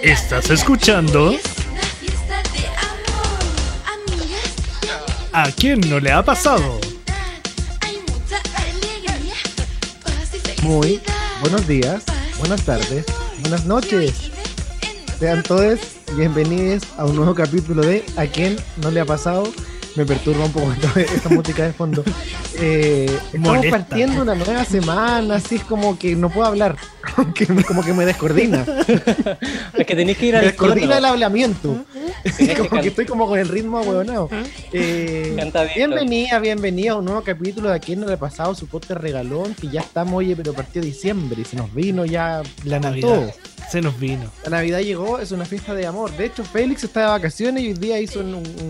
Estás escuchando ¿A quién no le ha pasado? Muy buenos días, buenas tardes, buenas noches. Sean todos bienvenidos a un nuevo capítulo de ¿A quién no le ha pasado? Me perturba un poco esta música de fondo. Estamos partiendo una nueva semana, así es como que no puedo hablar, como que me descoordina. Es que tenés que ir me al descoordina tono. el hablamiento. Como que estoy como con el ritmo ahueonado. Bienvenida a un nuevo capítulo de ¿A quién no le ha pasado? Su podcast regalón, que ya estamos, oye, pero partió diciembre y se nos vino ya La Navidad. todo. Se nos vino. La Navidad llegó, es una fiesta de amor. De hecho, Félix está de vacaciones y hoy día hizo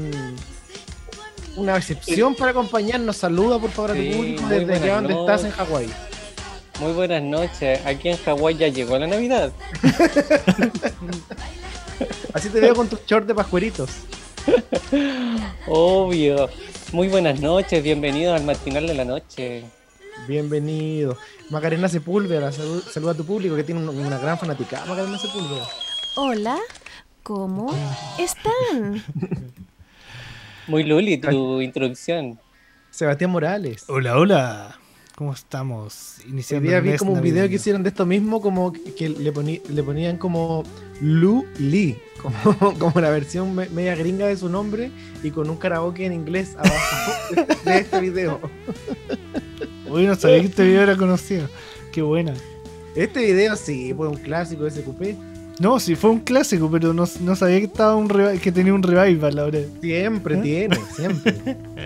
una excepción para acompañarnos. Saluda por favor a tu Sí, público muy desde buenas allá donde noches. estás en Hawái. Muy buenas noches. Aquí en Hawái ya llegó la Navidad. Así te veo con tus shorts de pascueritos. Obvio. Muy buenas noches. Bienvenidos al matinal de la noche. Bienvenido. Macarena Sepúlveda, saluda a tu público que tiene una gran fanática. Macarena Sepúlveda. Hola, ¿cómo están? Muy Luli tu introducción. Sebastián Morales. Hola, hola. ¿Cómo estamos? Hoy Iniciando día el vi mes como un video navideño. que hicieron de esto mismo, como que le ponían como Lu Lee, como la versión media gringa de su nombre y con un karaoke en inglés abajo de este video. Uy, no sabía que este video era conocido. Qué buena. Este video sí, fue un clásico de SQP. No, sí fue un clásico, pero no sabía que estaba que tenía un revival ahora. Siempre tiene, siempre.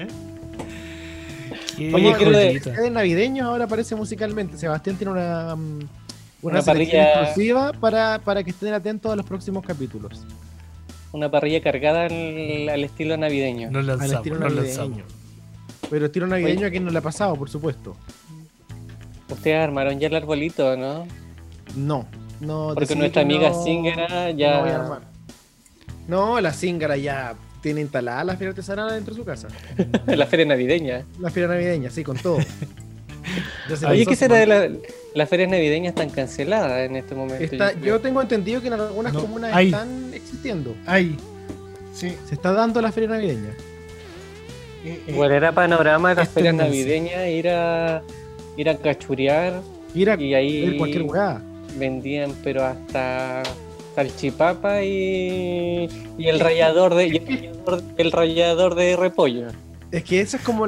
Qué Oye, quiero joyita. De navideños ahora aparece musicalmente. Sebastián tiene una Una selección parrilla- exclusiva para que estén atentos a los próximos capítulos. Una parrilla cargada al estilo navideño. Nos Al lanzamos, estilo nos navideño. lanzamos. Pero estilo navideño a quien no le ha pasado, por supuesto. Ustedes armaron ya el arbolito, ¿no? No. Porque decidí nuestra que amiga no- Zingara no voy a ya... armar. No, la Zingara ya tiene instalada la feria artesanal dentro de su casa. la feria navideña. La feria navideña, sí, con todo. Ya se Oye, lanzó ¿qué su- será de las ferias navideñas están canceladas en este momento? Yo tengo entendido que en algunas No, comunas hay. están existiendo. Ay, sí. Se está dando la feria navideña. Igual era panorama de las Es ferias tendencia. navideñas, ir a cachurear Ir a y ahí ver cualquier weá. vendían pero hasta salchipapa y el rallador el rallador de repollo. Es que eso es como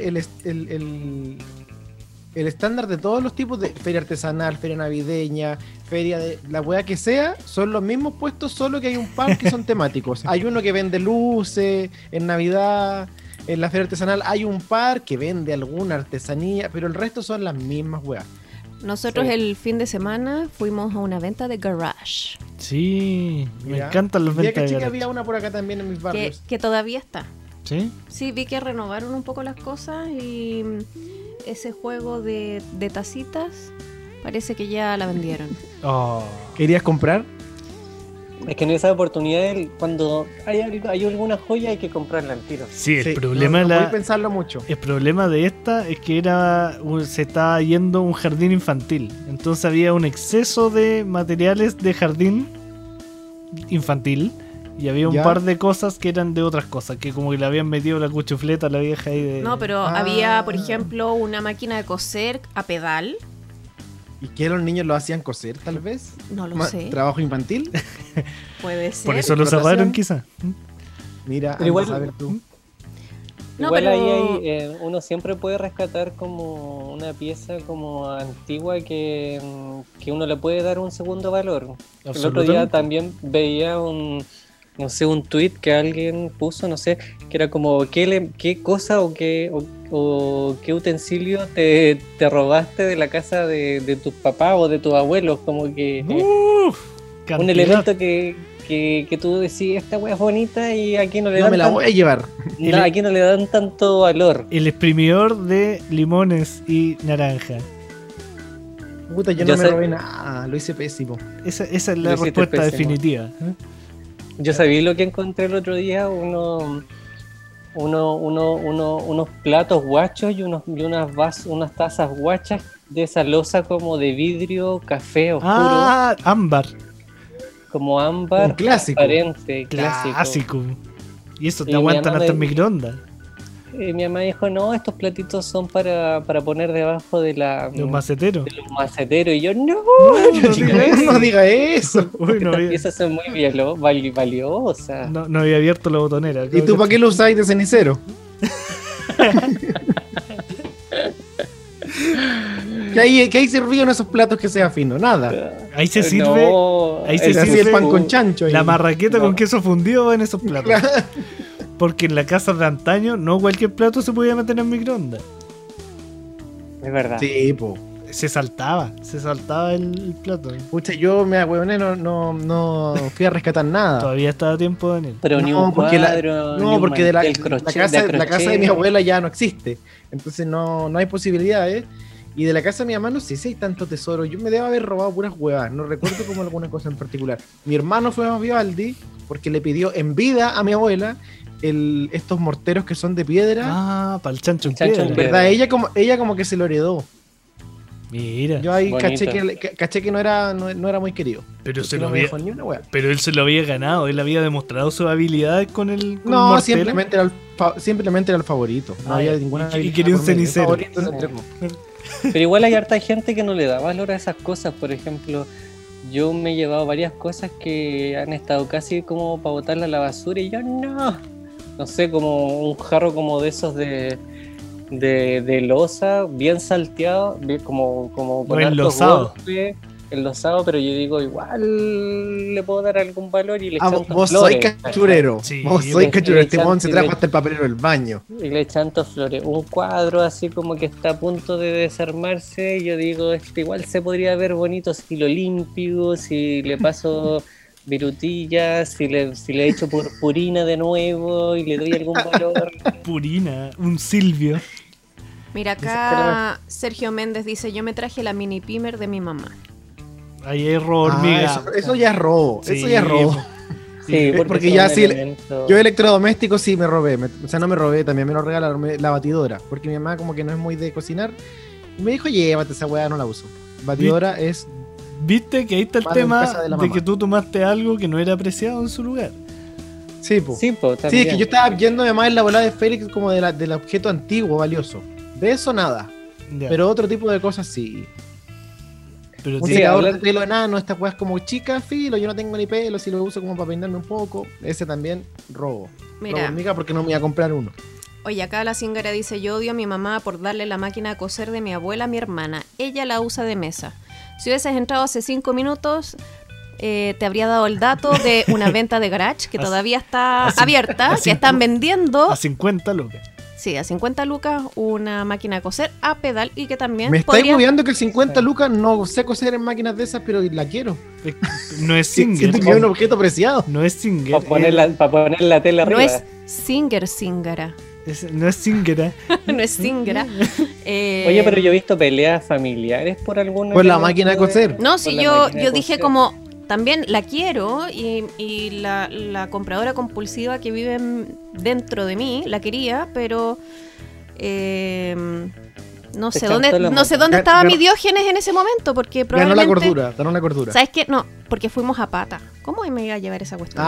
el estándar de todos los tipos de feria artesanal, feria navideña, feria de la weá que sea, son los mismos puestos, solo que hay un par que son temáticos. Hay uno que vende luces en Navidad, en la feria artesanal hay un par que vende alguna artesanía, pero el resto son las mismas weas. Nosotros Sí. el fin de semana fuimos a una venta de garage, Sí, me Mira, encantan los el día ventas que de chica garage. había una por acá también en mis que, barrios. que todavía está. ¿Sí? Sí, vi que renovaron un poco las cosas y ese juego de tacitas parece que ya la vendieron. Oh. ¿Querías comprar? Es que en esa oportunidad cuando hay alguna joya hay que comprarla al tiro. Sí, el Sí, problema no de voy la... a pensarlo mucho. El problema de esta es que se estaba yendo un jardín infantil. Entonces había un exceso de materiales de jardín infantil. Y había un ¿Ya? par de cosas que eran de otras cosas. Que como que le habían metido la cuchufleta a la vieja ahí de... No, pero Ah. había, por ejemplo, una máquina de coser a pedal. ¿Y que los niños lo hacían coser, tal vez? No lo sé. ¿Trabajo infantil? Puede ser. Por eso lo ¿Explotación? cerraron quizá. Mira, Pero igual- anda a ver tú. No, Igual pero- ahí uno siempre puede rescatar como una pieza como antigua que uno le puede dar un segundo valor. El otro día Absolutamente. también veía un tweet que alguien puso, no sé, que era como qué cosa o qué utensilio te robaste de la casa de tus papás o de tus abuelos, como que un Cantidad. elemento que tú decís, esta wea es bonita y aquí no le No dan me la voy a llevar. aquí no le dan tanto valor. El exprimidor de limones y naranja. Puta, yo Ya no me sé. robé nada, lo hice pésimo. Esa es la Lo hiciste respuesta pésimo. definitiva. ¿eh? Yo sabía lo que encontré el otro día, unos platos guachos y unas tazas guachas de esa loza como de vidrio café oscuro. Ah, ámbar. como ámbar Un clásico. transparente, clásico. Clásico. Y eso te Y mi aguantan mamá hasta en me- microondas. Y mi mamá dijo, no, estos platitos son para poner debajo de Los maceteros. de los maceteros. Y yo, no, no diga eso. No diga eso. Uy, no y había, esas son muy valiosas. no había abierto la botonera. ¿Y tú para qué lo usáis de cenicero? ¿Qué hay servido en esos platos que sea fino? Nada. Ahí se sirve No, ahí se Se hacía sirve el pan con chancho. ahí. la marraqueta No. con queso fundido en esos platos. Porque en la casa de antaño no cualquier plato se podía meter en microondas. Es verdad. Sí, po. Se saltaba el plato. Pucha, yo me agüeoné, no fui a rescatar nada. Todavía estaba a tiempo, Daniel. Pero ni No, un porque cuadro, ni No, un porque mantel la crochet, casa crochet. de mi abuela ya no existe. Entonces no hay posibilidades. Y de la casa de mi mamá no sé si hay tanto tesoro. Yo me debo haber robado puras huevas. No recuerdo como alguna cosa en particular. Mi hermano fue a Vivaldi porque le pidió en vida a mi abuela estos morteros que son de piedra. Ah, para el chancho en Chancho en piedra. piedra. ¿Verdad? Ella como que se lo heredó. Mira, Yo ahí Bonito. caché que no era muy querido. pero Porque se no lo me había, dejó ni una hueá. pero él se lo había ganado, él había demostrado sus habilidades con el No, mortero. simplemente era el favorito. No Ah, había y- ninguna y habilidad quería un por medio. El cenicero. favorito lo entregó. Pero igual hay harta gente que no le da valor a esas cosas. Por ejemplo, yo me he llevado varias cosas que han estado casi como para botarla a la basura y yo no sé, como un jarro como de esos de loza, bien salteado, como con No, hartos enlosado. golpes, enlosado, pero yo digo, igual le puedo dar algún valor y le Ah, chanto vos flores. sois cachurero. Sí, Vos y sois le- cachurero. y Este le weón se chan- y trajo le- hasta el papelero del baño. Y le chanto flores. Un cuadro así como que está a punto de desarmarse. Y yo digo, igual se podría ver bonito si lo limpio, si le paso virutillas, si le echo purpurina de nuevo y le doy algún valor. Purina, un Silvio. Mira, acá Sergio Méndez dice, yo me traje la mini pimer de mi mamá. Ahí hay robo hormiga. Eso ya es robo. Sí, Eso ya es robo. Sí, porque son ya sí, elementos- Yo electrodomésticos sí me robé. O sea, no me robé, también me lo regalaron la batidora. Porque mi mamá como que no es muy de cocinar. Y me dijo, llévate esa weá, no la uso. Batidora es... ¿Viste que ahí está el Vale, en tema casa de la de mamá. que tú tomaste algo que no era apreciado en su lugar? Sí, po. Sí, po, Sí, también. es que yo estaba yéndome más en la volada de Félix como del objeto antiguo, valioso. De eso nada. Ya, Pero otro tipo de cosas sí. pero Un sí, secador hablar- de pelo enano, estas weas como chicas, filo, yo no tengo ni pelo, si lo uso como para peinarme un poco. Ese también robo. Robo Mira, hormiga porque no me voy a comprar uno. oye, acá la Zingara dice, yo odio a mi mamá por darle la máquina a coser de mi abuela a mi hermana. Ella la usa de mesa. Si hubieses entrado hace 5 minutos, te habría dado el dato de una venta de garage que Así- todavía está así- abierta, así- que están vendiendo, a 50 lucas. sí, a 50 lucas, una máquina a coser a pedal y que también Me estáis podría... moviendo que 50 lucas no sé coser en máquinas de esas, pero la quiero. No es Singer. Siento que es un objeto preciado. No es Singer. Para poner la tela No arriba. es Zingara, No es Singer. no es Zingara. Oye, pero yo he visto peleas familiares por alguna. Por la máquina de coser. No, si Por la yo máquina de dije coser. como también la quiero y la compradora compulsiva que vive dentro de mí la quería, pero no Te sé chantó dónde la no sé máquina. dónde estaba Ganó- mi Diógenes en ese momento porque Ganó probablemente la cordura, ganó la cordura. ¿Sabes qué? No, porque fuimos a pata. ¿Cómo me iba a llevar esa cuestión?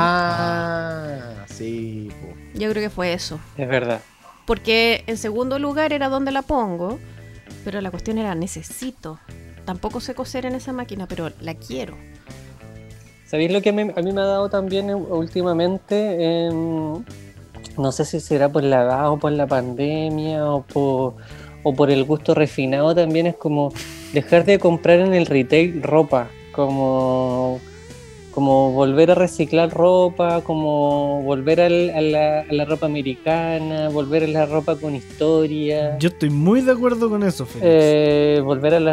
Sí. Po. Yo creo que fue eso. Es verdad. Porque en segundo lugar era donde la pongo, pero la cuestión era necesito. Tampoco sé coser en esa máquina, pero la quiero. ¿Sabéis lo que a mí me ha dado también últimamente? No sé si será por la edad o por la pandemia o por el gusto refinado también, es como dejar de comprar en el retail ropa, como volver a reciclar ropa, como volver a la ropa americana, volver a la ropa con historia. Yo estoy muy de acuerdo con eso, Félix. Volver a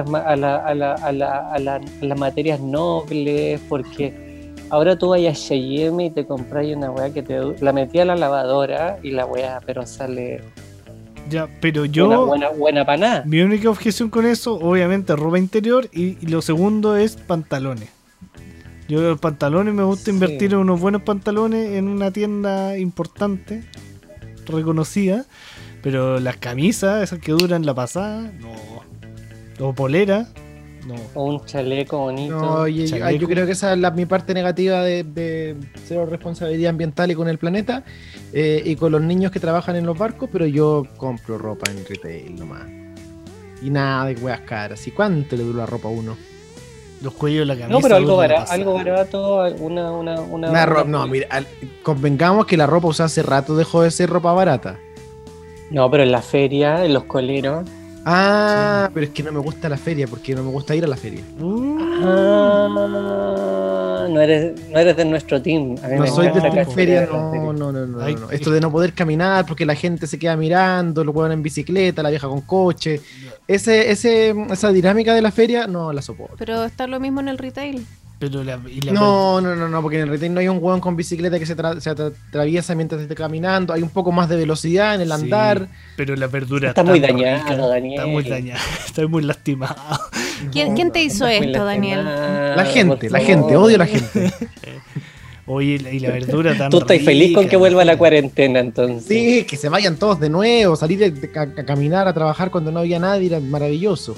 las materias nobles, porque ahora tú vas a H&M y te compras una weá que la metí a la lavadora y la weá, pero sale Ya, pero yo. buena para nada. Mi única objeción con eso, obviamente, ropa interior. Y lo segundo es pantalones. Yo los pantalones me gusta Sí. invertir en unos buenos pantalones en una tienda importante, reconocida. Pero las camisas, esas que duran la pasada, no. O polera, No. O un chaleco bonito. No, oye, Chaleco. yo creo que esa es mi parte negativa de cero responsabilidad ambiental y con el planeta y con los niños que trabajan en los barcos, pero yo compro ropa en retail nomás. Y nada de weas caras. ¿Y cuánto le dura la ropa a uno? Los cuellos de la camisa. No, pero algo, duran la algo pasada. barato, No, mira, convengamos que la ropa usada hace rato dejó de ser ropa barata. No, pero en la feria, en los coleros. Ah, pero es que no me gusta la feria, porque no me gusta ir a la feria. No eres de nuestro team. A mí No me soy de encanta la la feria, feria. no. Ay, Esto de no poder caminar porque la gente se queda mirando, los huevos en bicicleta, la vieja con coche. Esa dinámica de la feria no la soporto. Pero está lo mismo en el retail. Pero No, porque en el retail no hay un hueón con bicicleta que se atraviesa mientras esté caminando. Hay un poco más de velocidad en el andar. Pero la verdura Está muy tan dañada, rica, Daniel. Está muy dañada. Está muy lastimado. ¿Quién te hizo Muy esto, Daniel? lastimada, La gente, por la favor. gente, odio a la gente. Oye, y la verdura tan Tú estás feliz con rica, que vuelva la ¿no? cuarentena, entonces. Sí, que se vayan todos de nuevo, salir a caminar, a trabajar cuando no había nadie, era maravilloso.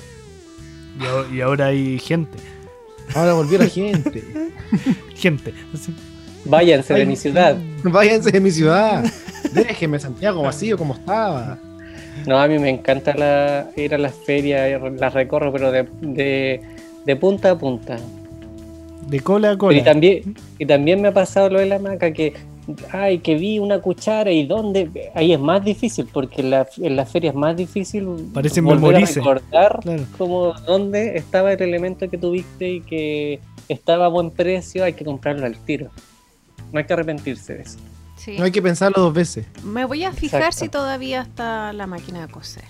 Y ahora hay gente. Ahora volvió la gente. Gente. Así. Váyanse de Ay, mi ciudad. Váyanse de mi ciudad. Déjenme Santiago vacío como estaba. No, a mí me encanta ir a las ferias, las recorro, pero de punta a punta. De cola a Pero cola. y también me ha pasado lo de la hamaca, que vi una cuchara y dónde. Ahí es más difícil, porque en la feria es más difícil Parece volver memorice. a recordar Claro. como dónde estaba el elemento que tuviste y que estaba a buen precio. Hay que comprarlo al tiro. No hay que arrepentirse de eso. Sí. No hay que pensarlo dos veces. Me voy a fijar Exacto. si todavía está la máquina de coser.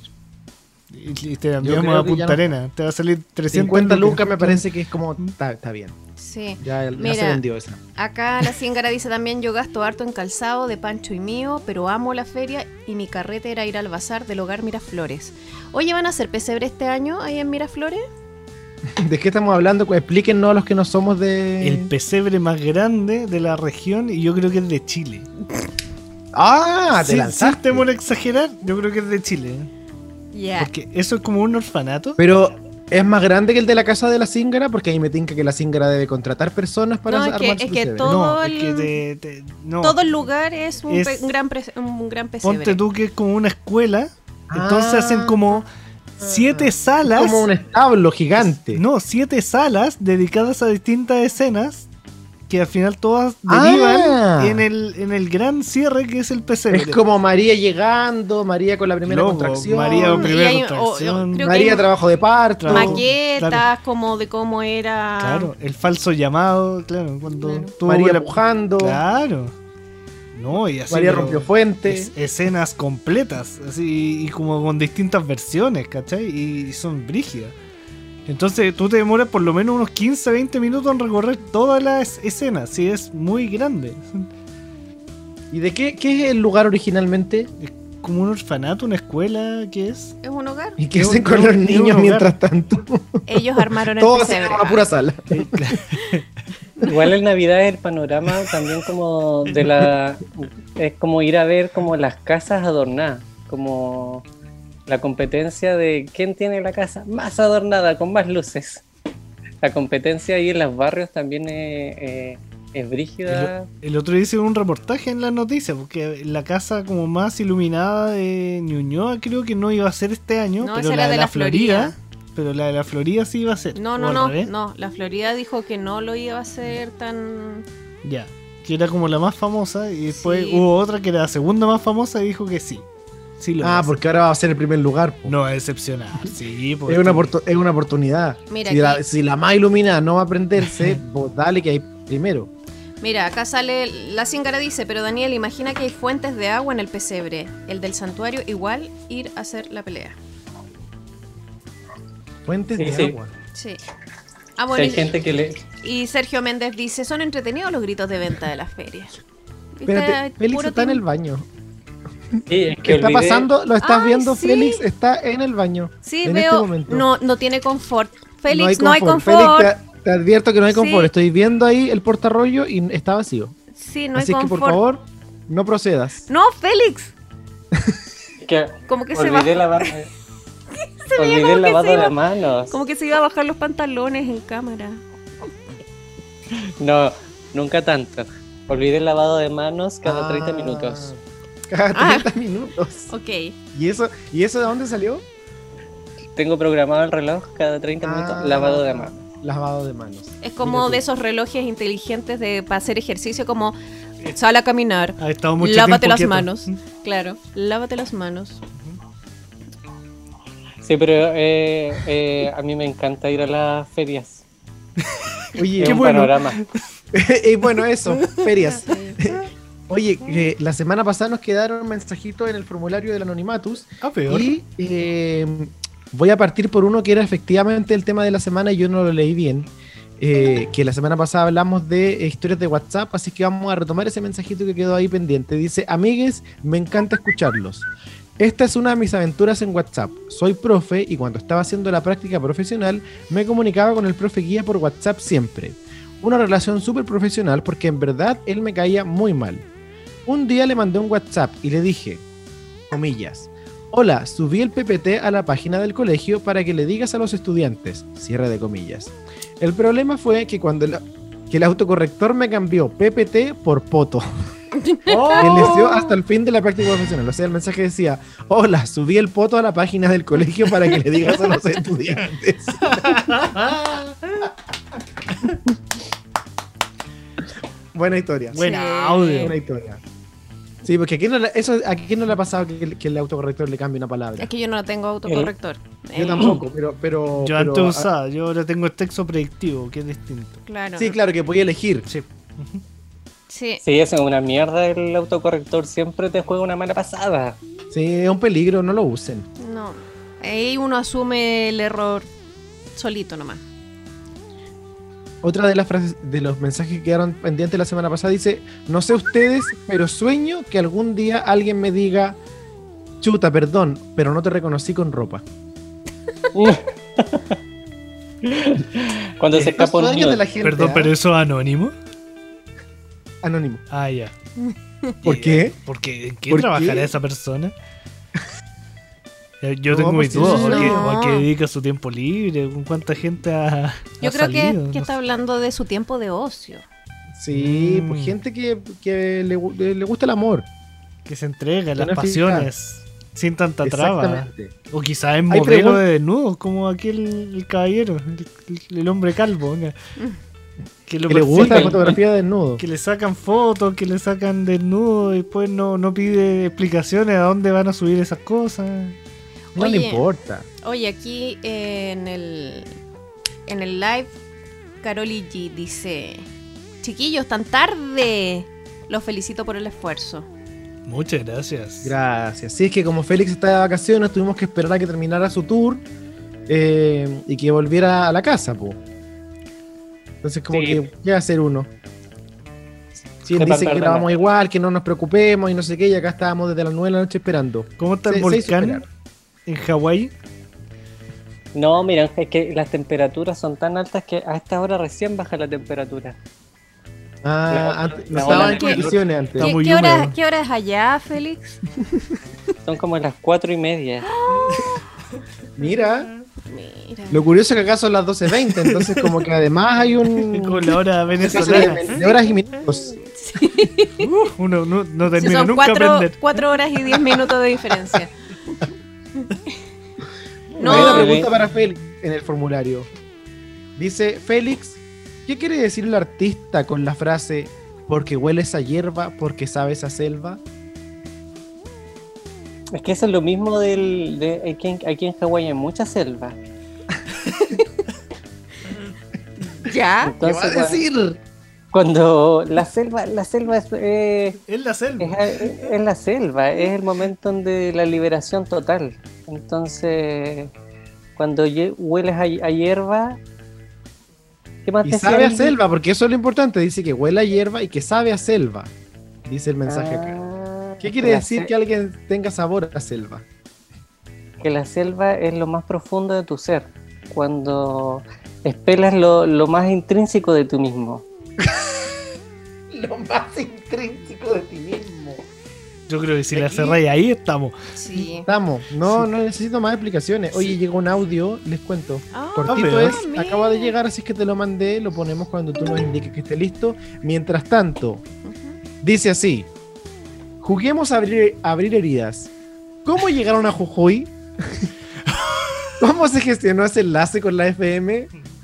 Y te Yo enviamos creo a que ya Punta no. Arena. Te va a salir 300 50 lucas me parece que es como. Está bien. Sí. Ya se Mira, vendió esa. acá la Ciéngara dice también: yo gasto harto en calzado de Pancho y mío, pero amo la feria y mi carrete era ir al bazar del hogar Miraflores. Oye, ¿van a hacer pesebre este año ahí en Miraflores? ¿De qué estamos hablando? Explíquennos a los que no somos de. el pesebre más grande de la región y yo creo que es de Chile. ¡Ah! Te Sin lanzaste. temor a exagerar, yo creo que es de Chile. Ya. Porque eso es como un orfanato. Pero es más grande que el de la casa de la Cíngara, porque ahí me tinca que la Cíngara debe contratar personas para No, es armar que- su es que pesebre. todo- No, es el- que no. Todo el lugar es un, Es- un gran pesebre. Ponte tú que es como una escuela. Entonces Ah. hacen como 7 salas. Como un establo gigante. No, 7 salas dedicadas a distintas escenas que al final todas Ah. derivan en el gran cierre que es el pesebre. Es como María llegando, María con la primera Loco, contracción, María con Y primera hay- contracción. creo que María hay trabajo de parto. Claro. maquetas Claro. como de cómo era. Claro, el falso llamado, claro, cuando Claro. tuvo María la- pujando, Claro. No, y así. María pero rompió fuente. escenas completas, así, y como con distintas versiones, ¿cachai? Y son brígidas. Entonces tú te demoras por lo menos unos 15-20 minutos en recorrer todas las escenas, sí, es muy grande. ¿Y de qué es el lugar originalmente? Es como un orfanato, una escuela, ¿qué es? Es un hogar. ¿Y qué Es hacen un- con es los un niños hogar. mientras tanto? Ellos armaron el Todos se pesebre. van a una pura sala. Igual en Navidad el panorama también como es como ir a ver como las casas adornadas, como la competencia de quién tiene la casa más adornada, con más luces. La competencia ahí en los barrios también es brígida. El otro día hice un reportaje en las noticias, porque la casa como más iluminada de Ñuñoa creo que no iba a ser este año, No, pero esa la era de de la la Florida. pero la de la Florida sí iba a ser. No, ¿O no, al no, revés? no. La Florida dijo que no lo iba a hacer tan. Ya, que era como la más famosa y después Sí. hubo otra que era la segunda más famosa y dijo que sí. Sí lo iba a Ah, hacer. porque ahora va a ser el primer lugar. po. No, es excepcional, sí. Es una, es una oportunidad. Mira, si, aquí- si la más iluminada no va a prenderse, pues dale que hay primero. Mira, acá sale. La Ciéngara dice: pero Daniel, imagina que hay fuentes de agua en el pesebre. El del santuario, igual ir a hacer la pelea. Fuentes Sí, de sí. agua. Sí. Ah, Si bueno, hay gente que le... y Sergio Méndez dice: son entretenidos los gritos de venta de las ferias. ¿Viste? Espérate, Félix Puro está en team. el baño. Sí, es que ¿Qué está olvidé- pasando? ¿Lo estás Ay, viendo? sí. Félix está en el baño. Sí, en veo. este momento. No tiene confort. Félix, no hay confort. Félix, te advierto que no hay Sí. confort. Estoy viendo ahí el portarrollo y está vacío. Sí, no hay Así que confort. por favor, no procedas. No, Félix. que Como que se va. olvidé lavar... Olvidé el lavado de manos. Como que se iba a bajar los pantalones en cámara. No, nunca tanto. Olvidé el lavado de manos cada 30 minutos. Cada 30 minutos. Ok. ¿Y eso de dónde salió? Tengo programado el reloj cada 30 minutos, lavado de manos. Lavado de manos. Es como Mira de tú. esos relojes inteligentes para hacer ejercicio, como sal a caminar, Ha estado mucho lávate tiempo las quieto. manos. Claro, lávate las manos. Sí, pero a mí me encanta ir a las ferias. Oye, Es un bueno. panorama. bueno, eso, ferias. Oye, la semana pasada nos quedaron mensajitos en el formulario del Anonimatus Ah, peor. y voy a partir por uno que era efectivamente el tema de la semana y yo no lo leí bien. Que la semana pasada hablamos de historias de WhatsApp, así que vamos a retomar ese mensajito que quedó ahí pendiente. Dice: amigues, me encanta escucharlos. Esta es una de mis aventuras en WhatsApp. Soy profe y cuando estaba haciendo la práctica profesional me comunicaba con el profe guía por WhatsApp siempre. Una relación súper profesional porque en verdad él me caía muy mal. Un día le mandé un WhatsApp y le dije, comillas, hola, subí el PPT a la página del colegio para que le digas a los estudiantes, cierre de comillas. El problema fue que cuando que el autocorrector me cambió PPT por poto. Me dio hasta el fin de la práctica profesional. O sea, el mensaje decía, hola, subí el poto a la página del colegio para que le digas a los estudiantes. Buena historia. Buena Sí. audio. Buena historia. Sí, porque ¿a quién no le ha pasado que el autocorrector le cambie una palabra? Es que yo no tengo autocorrector. Yo tampoco, pero Yo antes usaba, yo ahora tengo el texto predictivo, que es distinto. Claro. sí, claro, que podía elegir. Sí. Sí. Sí, eso es una mierda. El autocorrector siempre te juega una mala pasada. Sí, es un peligro, no lo usen. No. Ahí uno asume el error solito nomás. Otra de las frases de los mensajes que quedaron pendientes la semana pasada dice, no sé ustedes, pero sueño que algún día alguien me diga, chuta, perdón, pero no te reconocí con ropa. Cuando se escapa un Los sueños nude. de la gente, Perdón, ¿ah? pero eso es anónimo. Anónimo. Ah, ya. ¿Por qué? Porque ¿en qué ¿Por trabajará qué? esa persona? Yo No, tengo pues mis sí, dudas. sí, ¿A qué- no. o a qué dedica su tiempo libre? ¿Con cuánta gente ha Yo creo salido? que No está sé. hablando de su tiempo de ocio. Sí, Mm. pues gente que le gusta el amor. Que se entrega, las no es pasiones, sin tanta traba. Exactamente. O quizás es Hay modelo pregun- de desnudos, como aquel el caballero, el hombre calvo. ¿no? Que lo Que le gusta la persiguen, fotografía de desnudo. que le sacan fotos, que le sacan desnudo y después no pide explicaciones a dónde van a subir esas cosas. No le Oye. importa. Oye, aquí en el live, Caroli G dice: chiquillos, tan tarde. Los felicito por el esfuerzo. Muchas gracias. Gracias. Sí, es que como Félix está de vacaciones, tuvimos que esperar a que terminara su tour y que volviera a la casa, po. Entonces, como Sí. que, ¿qué va a hacer uno? Sí, él Se dice pasa que el grabamos igual, que no nos preocupemos y no sé qué, y acá estábamos desde las 9 de la noche esperando. ¿Cómo está el Se hizo volcán esperar. en Hawái? No, mira, es que las temperaturas son tan altas que a esta hora recién baja la temperatura. Antes, no la estaba ola en de calor. condiciones antes. Está muy ¿Qué hora, húmedo. ¿Qué hora es allá, Félix? Son como las 4:30. Mira, Mira. lo curioso es que acá son las 12:20, entonces como que además hay un... Con la hora de, venezolana. de horas y minutos. Uno no Sí, termina son nunca de aprender. 4 horas y 10 minutos de diferencia. No. Hay una No. pregunta para Félix en el formulario. Dice, Félix, ¿qué quiere decir el artista con la frase porque hueles a hierba, porque sabes a selva? Es que eso es lo mismo aquí en Hawái hay mucha selva. ¿Ya? ¿Qué va a Entonces, decir? cuando la selva es Es la selva. es la selva, es el momento de la liberación total. Entonces, cuando hueles a hierba, ¿qué más Y te sabe a decía? selva, porque eso es lo importante. Dice que huele a hierba y que sabe a selva. Dice el mensaje acá. ¿Qué quiere decir que alguien tenga sabor a selva? Que la selva es lo más profundo de tu ser, cuando espelas lo más intrínseco de tú mismo. Lo más intrínseco de ti mismo. Yo creo que si la cerráis ahí estamos. Sí. Estamos. No necesito más explicaciones. Oye, llegó un audio, les cuento. Ah, Cortito pero- es, acaba de llegar, así es que te lo mandé, lo ponemos cuando tú nos indiques que esté listo. Mientras tanto, Ujú. dice así: juguemos a abrir heridas. ¿Cómo llegaron a Jujuy? ¿Cómo se gestionó ese enlace con la FM?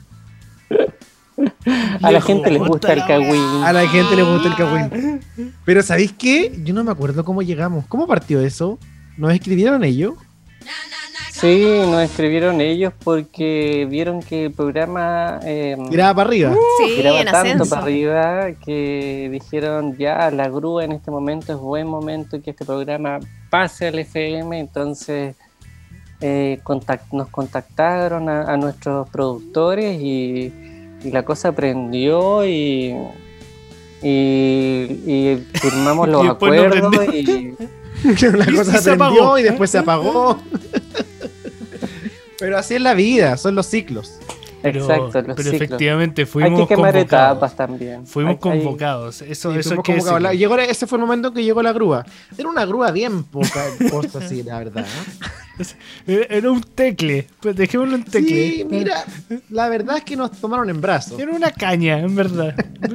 A la gente les gusta el cagüín. A la gente le gusta el cagüín. Pero ¿sabéis qué? Yo no me acuerdo cómo llegamos. ¿Cómo partió eso? ¿Nos escribieron ellos? Sí, nos escribieron ellos porque vieron que el programa Tiraba para arriba. Sí, tiraba en tanto ascenso. para arriba que dijeron ya la grúa en este momento es buen momento que este programa pase al FM. Entonces nos contactaron a nuestros productores y la cosa prendió y firmamos Y los después no acuerdos prendió. La Y cosa se aprendió apagó. y después se apagó. Pero así es la vida, son los ciclos. exacto, los pero ciclos. efectivamente Hay fuimos que quemar convocados. etapas también. Fuimos Hay- convocados. Eso Sí, es fuimos que convocados. decirlo. Ese fue el momento que llegó la grúa. Era una grúa bien poca cosa así, la verdad. Era un tecle. Pues dejémoslo en tecle. Sí, mira, la verdad es que nos tomaron en brazos. Era una caña, en verdad.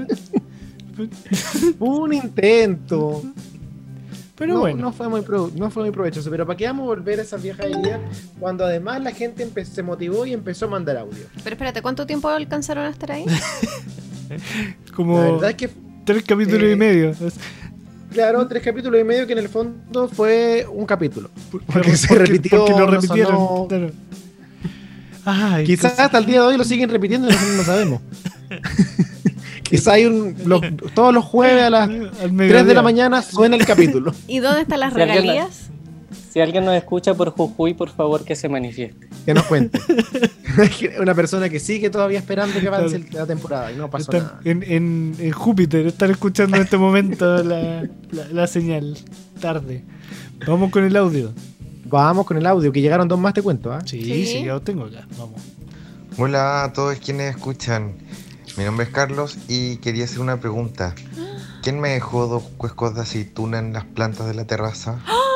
Un intento. Pero no, bueno. no fue muy provechoso. Pero ¿para qué vamos a volver a esas viejas ideas cuando además la gente se motivó y empezó a mandar audio? Pero espérate, ¿cuánto tiempo alcanzaron a estar ahí? Como La verdad es que 3 capítulos y medio. claro, 3 capítulos y medio que en el fondo fue un capítulo. Porque se Porque- repitió, porque lo no repitieron. sonó. Claro. Ay, Quizás hasta el día de hoy lo siguen repitiendo y nosotros no sabemos. Quizás hay todos los jueves a las 3 de la mañana suena el capítulo. ¿Y dónde están las Si alguien- regalías? Si alguien nos escucha por Jujuy, por favor que se manifieste. Que nos cuente. Una persona que sigue todavía esperando que avance la temporada y no pasó Están nada. en Júpiter, están escuchando en este momento la señal. Tarde. Vamos con el audio. Vamos con el audio, que llegaron 2 más, te cuento. ¿Ah? Sí, Sí. sí, yo lo tengo acá. Vamos. Hola a todos quienes escuchan. Mi nombre es Carlos y quería hacer una pregunta. ¿Quién me dejó 2 cuescos de aceituna en las plantas de la terraza?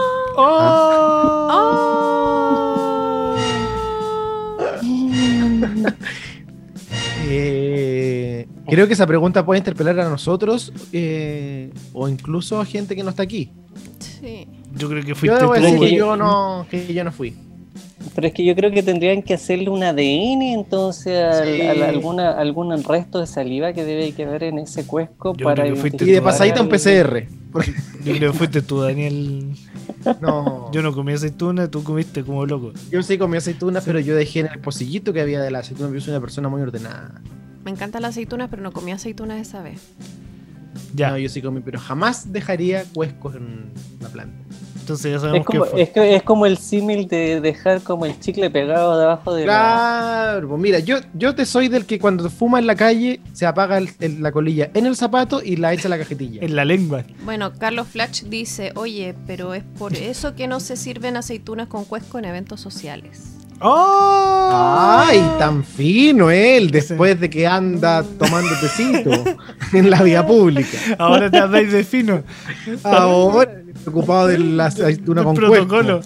Creo que esa pregunta puede interpelar a nosotros o incluso a gente que no está aquí. Sí. Yo creo que Yo fuiste debo tú. decir güey. que yo no fui. Pero es que yo creo que tendrían que hacerle un ADN entonces Sí. algún resto de saliva que debe quedar en ese cuesco Yo para creo que fuiste Y de identificar pasadita un al- PCR. Yo creo que fuiste tú, Daniel. No, Yo no comí aceituna, tú comiste como loco. yo sí comí aceitunas, pero yo dejé en el pocillito que había de la aceituna. Yo soy una persona muy ordenada. Me encantan las aceitunas, pero no comí aceitunas esa vez. Ya, No, yo sí comí, pero jamás dejaría cuescos en la planta. entonces ya Es sabemos como, qué fue. es como el símil de dejar como el chicle pegado debajo de la... Claro, pues mira, yo te soy del que cuando fuma en la calle se apaga la colilla en el zapato y la echa a la cajetilla. En la lengua. Bueno, Carlos Flach dice, oye, pero es por eso que no se sirven aceitunas con cuesco en eventos sociales. ¡Oh! ¡Ay, tan fino él! Después de que anda tomando tecito en la vía pública. Ahora te andáis de fino. Ahora, preocupado de la aceituna Del con protocolo.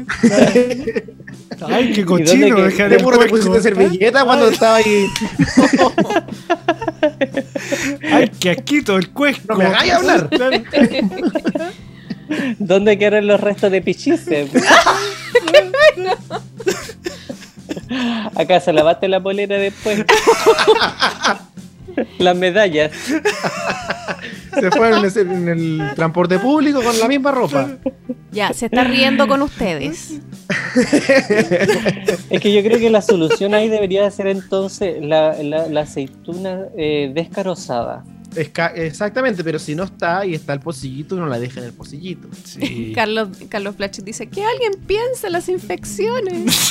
Ay, qué cochino dónde que- dejar ¿Te el te pusiste cuesco. servilleta cuando estaba ahí? Ay, qué asquito el cuesco. No me hagáis hablar. Claro. ¿Dónde quedaron los restos de pichice? ¿Acaso lavaste la polera después? Las medallas. Se fueron en el transporte público con la misma ropa. Ya, se está riendo con ustedes. Es que yo creo que la solución ahí debería ser entonces la aceituna descarozada. Exactamente, pero si no está y está el pocillito, uno la deja en el pocillito. Sí. Carlos Flach dice, que alguien piense en las infecciones.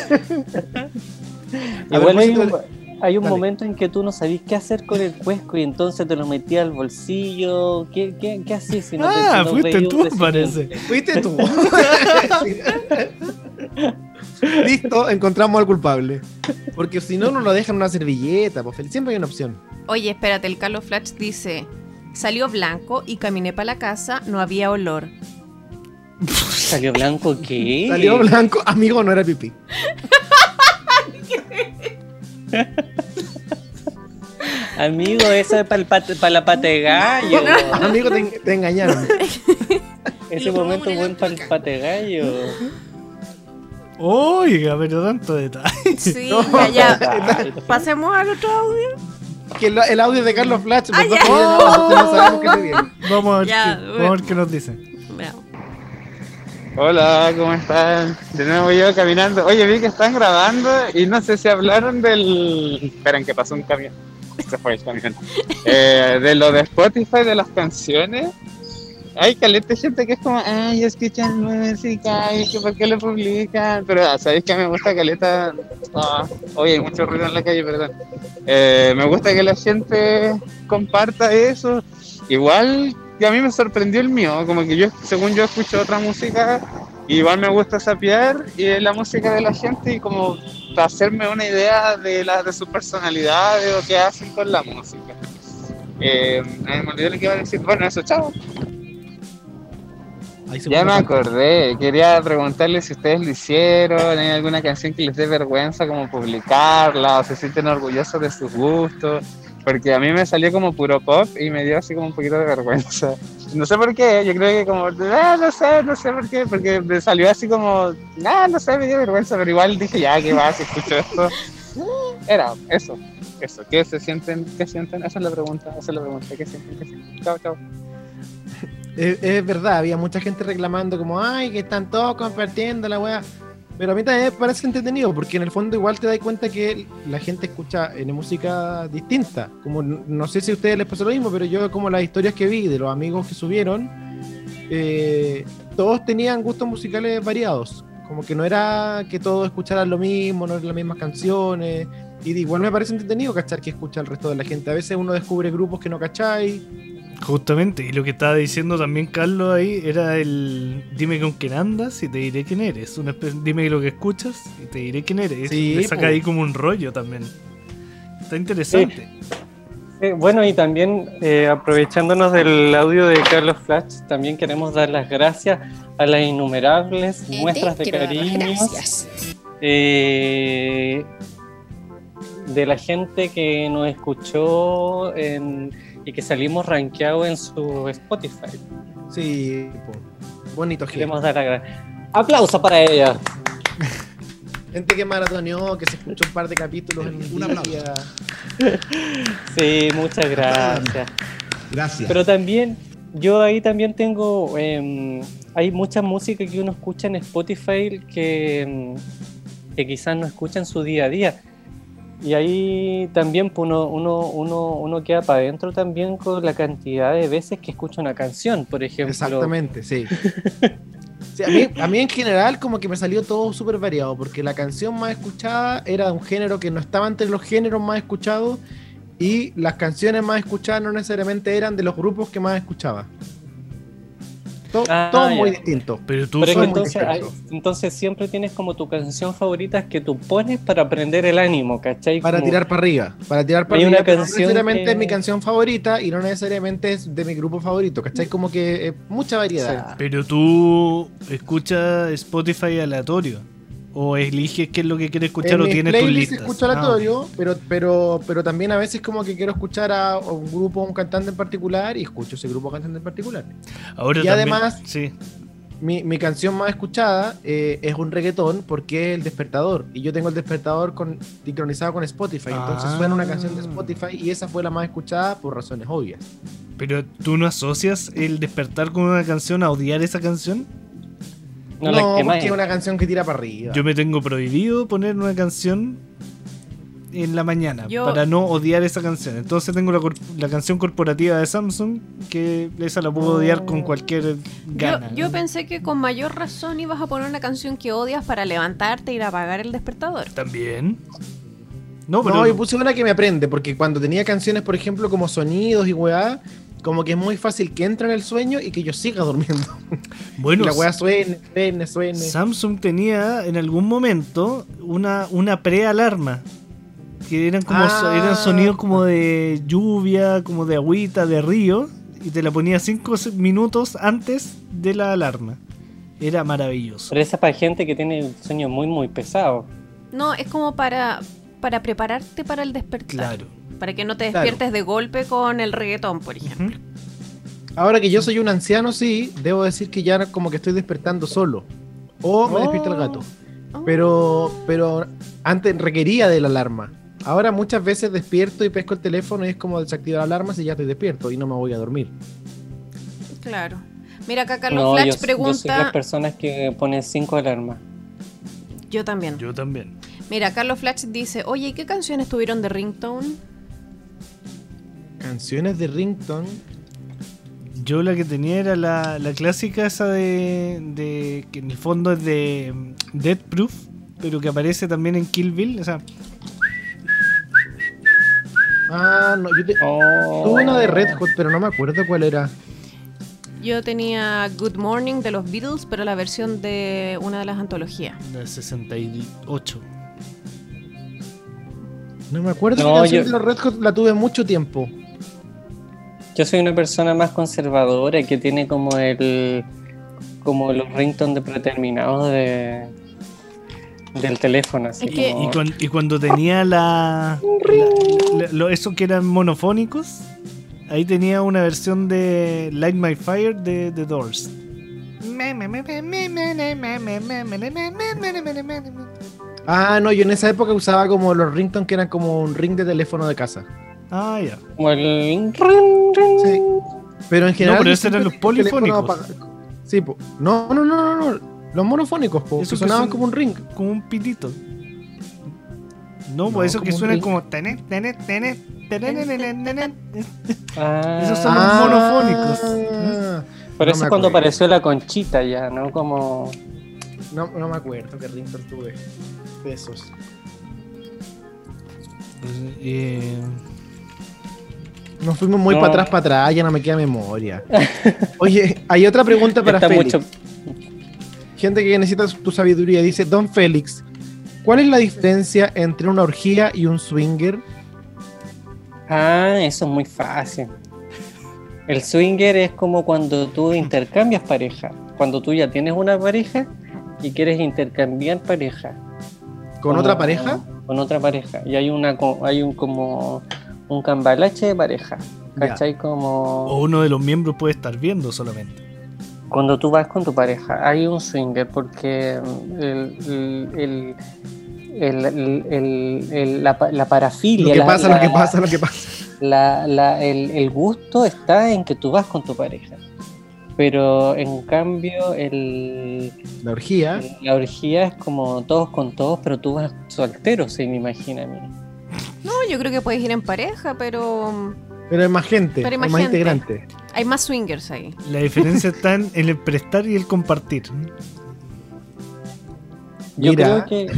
Igual hay propósito hay un Dale. momento en que tú no sabís qué hacer con el cuesco y entonces te lo metías al bolsillo. ¿Qué hacís si no te Ah, si no fuiste veías un tú, recipiente? parece. ¿Fuiste tú? Listo, encontramos al culpable. Porque si no, no lo dejan en una servilleta. Pues siempre hay una opción. Oye, espérate, el Carlos Flach dice, salió blanco y caminé para la casa, no había olor. ¿Salió blanco qué? Salió blanco, amigo, no era pipí. Amigo, eso es para la pata de gallo. Amigo, te engañaron. Ese momento buen para el pata de gallo. Oiga, pero tanto detalle. Sí, No, ya. Pasemos al otro audio. Que el audio de Carlos Flash. Ah, los ya. dos no sabemos qué le viene. Vamos a ver, Ya, qué, bueno. vamos a ver qué nos dicen. Veamos. Hola, ¿cómo están? De nuevo yo caminando. Oye, vi que están grabando y no sé si hablaron del... Esperen, que pasó un camión. Se fue el camión. De lo de Spotify, de las canciones. Hay caleta de gente que es como, ay, escuchan música y que por qué lo publican. Pero, ¿sabéis que me gusta caleta? Oye, hay mucho ruido en la calle, perdón. Me gusta que la gente comparta eso. Igual que a mí me sorprendió el mío, como que yo, según yo escucho otra música, igual me gusta sapear y la música de la gente y como para hacerme una idea de su personalidad, de lo que hacen con la música. Me olvidé lo que iba a decir. Bueno, eso, chao. Ahí se Ya puso me tanto. acordé, quería preguntarles si ustedes lo hicieron, ¿hay alguna canción que les dé vergüenza como publicarla o se sienten orgullosos de sus gustos? Porque a mí me salió como puro pop y me dio así como un poquito de vergüenza. No sé por qué, yo creo que como, no sé por qué, porque me salió así como, no sé, me dio vergüenza, pero igual dije, ya, ¿qué va? Si escucho esto. Era eso, ¿qué se sienten? ¿Qué sienten? Esa es la pregunta, ¿qué sienten? Chao, chao. Es verdad, había mucha gente reclamando como, ay, que están todos compartiendo la weá. Pero a mí también me parece entretenido, porque en el fondo igual te das cuenta que la gente escucha música distinta. Como no sé si a ustedes les pasó lo mismo, pero yo como las historias que vi de los amigos que subieron, todos tenían gustos musicales variados. Como que no era que todos escucharan lo mismo, no eran las mismas canciones. Y igual me parece entretenido cachar que escucha el resto de la gente. A veces uno descubre grupos que no cacháis. Justamente, y lo que estaba diciendo también Carlos ahí era el dime con quién andas y te diré quién eres. Dime lo que escuchas y te diré quién eres. Sí, Le saca po. ahí como un rollo también. Está interesante. Bueno, y también aprovechándonos del audio de Carlos Flash, también queremos dar las gracias a las innumerables muestras de cariños de la gente que nos escuchó y que salimos rankeados en su Spotify. Sí, po. Bonito gente. Queremos dar aplauso para ella. Gente que maratoneó, que se escuchó un par de capítulos en un día. Sí, muchas gracias. Gracias. Pero también, yo ahí también tengo, hay mucha música que uno escucha en Spotify que quizás no escucha en su día a día. Y ahí también pues, uno queda para adentro también con la cantidad de veces que escucha una canción, por ejemplo. Exactamente, sí. Sí, a mí en general como que me salió todo súper variado, porque la canción más escuchada era de un género que no estaba entre los géneros más escuchados y las canciones más escuchadas no necesariamente eran de los grupos que más escuchaba. Todo ya. muy distinto. Pero tú Pero es que muy entonces siempre tienes como tu canción favorita que tú pones para prender el ánimo, ¿cachai? Para Como- tirar para arriba. Para tirar para Hay arriba. una pero no canción necesariamente que- es mi canción favorita y no necesariamente es de mi grupo favorito. ¿Cachai? Como que mucha variedad. Pero tú escuchas Spotify aleatorio. O eliges qué es lo que quieres escuchar En o mis tienes tus playlists listas. escucho aleatorio, pero también a veces como que quiero escuchar a un grupo, a un cantante en particular y escucho ese grupo o cantante en particular. Ahora y también, además- sí. Mi canción más escuchada es un reggaetón porque es El Despertador. Y yo tengo El Despertador sincronizado con Spotify. Entonces suena una canción de Spotify y esa fue la más escuchada por razones obvias. Pero tú no asocias el despertar con una canción a odiar esa canción. No, la No, que más porque es una canción que tira para arriba. Yo me tengo prohibido poner una canción en la mañana Yo- para no odiar esa canción. Entonces tengo la canción corporativa de Samsung, que esa la puedo odiar con cualquier gana. Yo pensé que con mayor razón ibas a poner una canción que odias para levantarte e ir a apagar el despertador. También. No, pero No, yo puse una que me aprende, porque cuando tenía canciones, por ejemplo, como sonidos y weá, como que es muy fácil que entre en el sueño y que yo siga durmiendo. bueno, Y la weá suene. Samsung tenía en algún momento una prealarma. Que eran como eran sonidos como de lluvia, como de agüita, de río. Y te la ponía 5 minutos antes de la alarma. Era maravilloso. Pero esa es para gente que tiene el sueño muy, muy pesado. No, es como para prepararte para el despertar. Claro. Para que no te Claro. despiertes de golpe con el reggaetón, por ejemplo. Ujú. Ahora que yo soy un anciano, sí, debo decir que ya como que estoy despertando solo. O me despierta el gato. Oh. Pero antes requería de la alarma. Ahora muchas veces despierto y pesco el teléfono y es como desactivar la alarma si ya estoy despierto y no me voy a dormir. Claro. Mira, acá Carlos No, Flash yo soy de las pregunta. personas que ponen 5 alarmas. Yo también. Yo también. Mira, Carlos Flash dice: Oye, ¿y qué canciones tuvieron de ringtone? Canciones de ringtone. Yo la que tenía era la clásica esa de que en el fondo es de Death Proof, pero que aparece también en Kill Bill. O sea, Ah, no, tuve una de Red Hot, pero no me acuerdo cuál era. Yo tenía Good Morning de los Beatles, pero la versión de una de las antologías. de 68. No me acuerdo No, qué canción yo- de los Red Hot la tuve mucho tiempo. Yo soy una persona más conservadora que tiene como los ringtones de predeterminados del teléfono. Así Es que- como- Y cuando tenía eso que eran monofónicos, ahí tenía una versión de Light My Fire de The Doors. Ah, no, yo en esa época usaba como los ringtones que eran como un ring de teléfono de casa. Ah, ya. como el Sí. Pero en general. pero yo esos eran siempre los tenía el teléfono polifónicos. apagado. Sí, po. No. Los monofónicos, po, Esos que que sonaban son- como un ring. Como un pitito. No, No, pues esos que como un suenan ring. como tenet, tenet, tenet, tenet, tenet, tenet. Ah, Esos son los monofónicos. Por No eso me cuando acuerdo. apareció la conchita ya, ¿no? Como... No me acuerdo qué ringtone tuve de esos. Pues, eh, Nos fuimos muy No. para atrás, ya no me queda memoria. Oye, hay otra pregunta para Está Félix. mucho... Gente que necesita tu sabiduría. Dice, Don Félix, ¿cuál es la diferencia entre una orgía y un swinger? Ah, eso es muy fácil. El swinger es como cuando tú intercambias pareja. Cuando tú ya tienes una pareja y quieres intercambiar pareja. ¿Con Como- otra pareja? Con otra pareja. Y hay como un cambalache de pareja. Ya. ¿Cachai? Como o uno de los miembros puede estar viendo solamente. cuando tú vas con tu pareja. Hay un swinger porque la parafilia. Lo que pasa. El gusto está en que tú vas con tu pareja. Pero en cambio La orgía. la orgía es como todos con todos, pero tú vas soltero, se me imagina a mí. No, yo creo que puedes ir en pareja, pero Pero hay más gente, Pero hay hay más más gente. integrantes. hay más swingers ahí. La diferencia está en el prestar y el compartir. Yo Mira. creo que,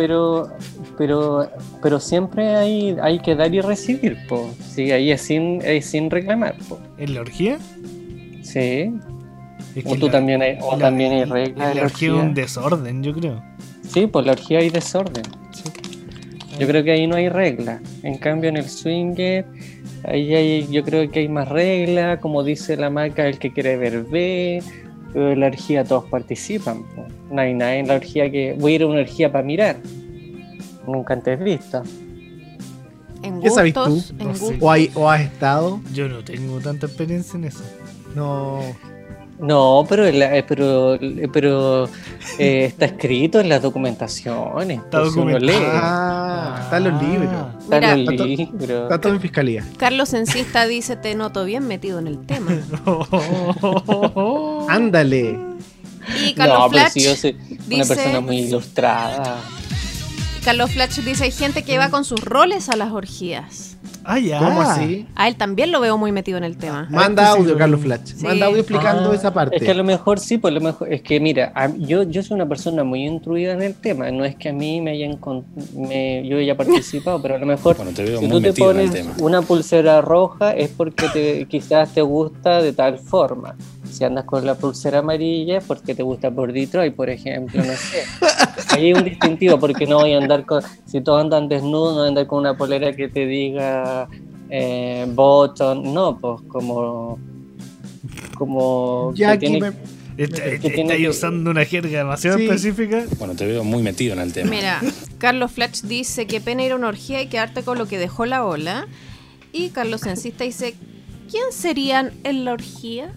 pero siempre hay que dar y recibir, po. Sí, ahí es sin reclamar, po. ¿En la orgía? Sí. Es O tú también hay, o también hay reglas En en la la orgía es un orgía. desorden, yo creo. Sí, por la orgía hay desorden. Sí. Yo creo que ahí no hay reglas. En cambio, en el swinger, yo creo que hay más reglas. Como dice la marca, el que quiere ver ve. Pero en la orgía todos participan, po. No hay nada en la orgía que voy a ir a una orgía para mirar. Nunca antes visto. En ¿Qué sabes gustos, tú? en No sé. gustos. ¿O has estado? Yo no tengo tanta experiencia en eso. No. No, pero está escrito en las documentaciones. Está pues, uno documentado. lee. Está en los libros. Está Mira, en los está- libros. Está todo en fiscalía. Carlos Encista dice: Te noto bien metido en el tema. Ándale. Y Carlos No, pero Flash si yo soy una dice- persona muy ilustrada. Carlos Flash dice: Hay gente que va con sus roles a las orgías. Ah, ya. ¿Cómo así? A él también lo veo muy metido en el tema. Manda este sí audio, lo- Carlos Flash. Sí. Manda audio explicando Ah, esa parte. Es que a lo mejor sí, pues a lo mejor es que mira, yo soy una persona muy instruida en el tema, no es que a mí yo haya participado, pero a lo mejor Bueno, te veo si muy tú te metido en el pones tema. una pulsera roja es porque quizás te gusta de tal forma. Si andas con la pulsera amarilla es porque te gusta por Detroit, por ejemplo, no sé. Ahí hay un distintivo porque no voy a andar con, si todos andan desnudos, no voy a andar con una polera que te diga bottom, no, pues como que Jackie tiene- me- Estáis usando una jerga demasiado Sí. específica. Bueno, te veo muy metido en el tema. Mira, Carlos Flatch dice que pena ir a una orgía y quedarte con lo que dejó la ola. Y Carlos Encista dice, ¿quién serían en la orgía?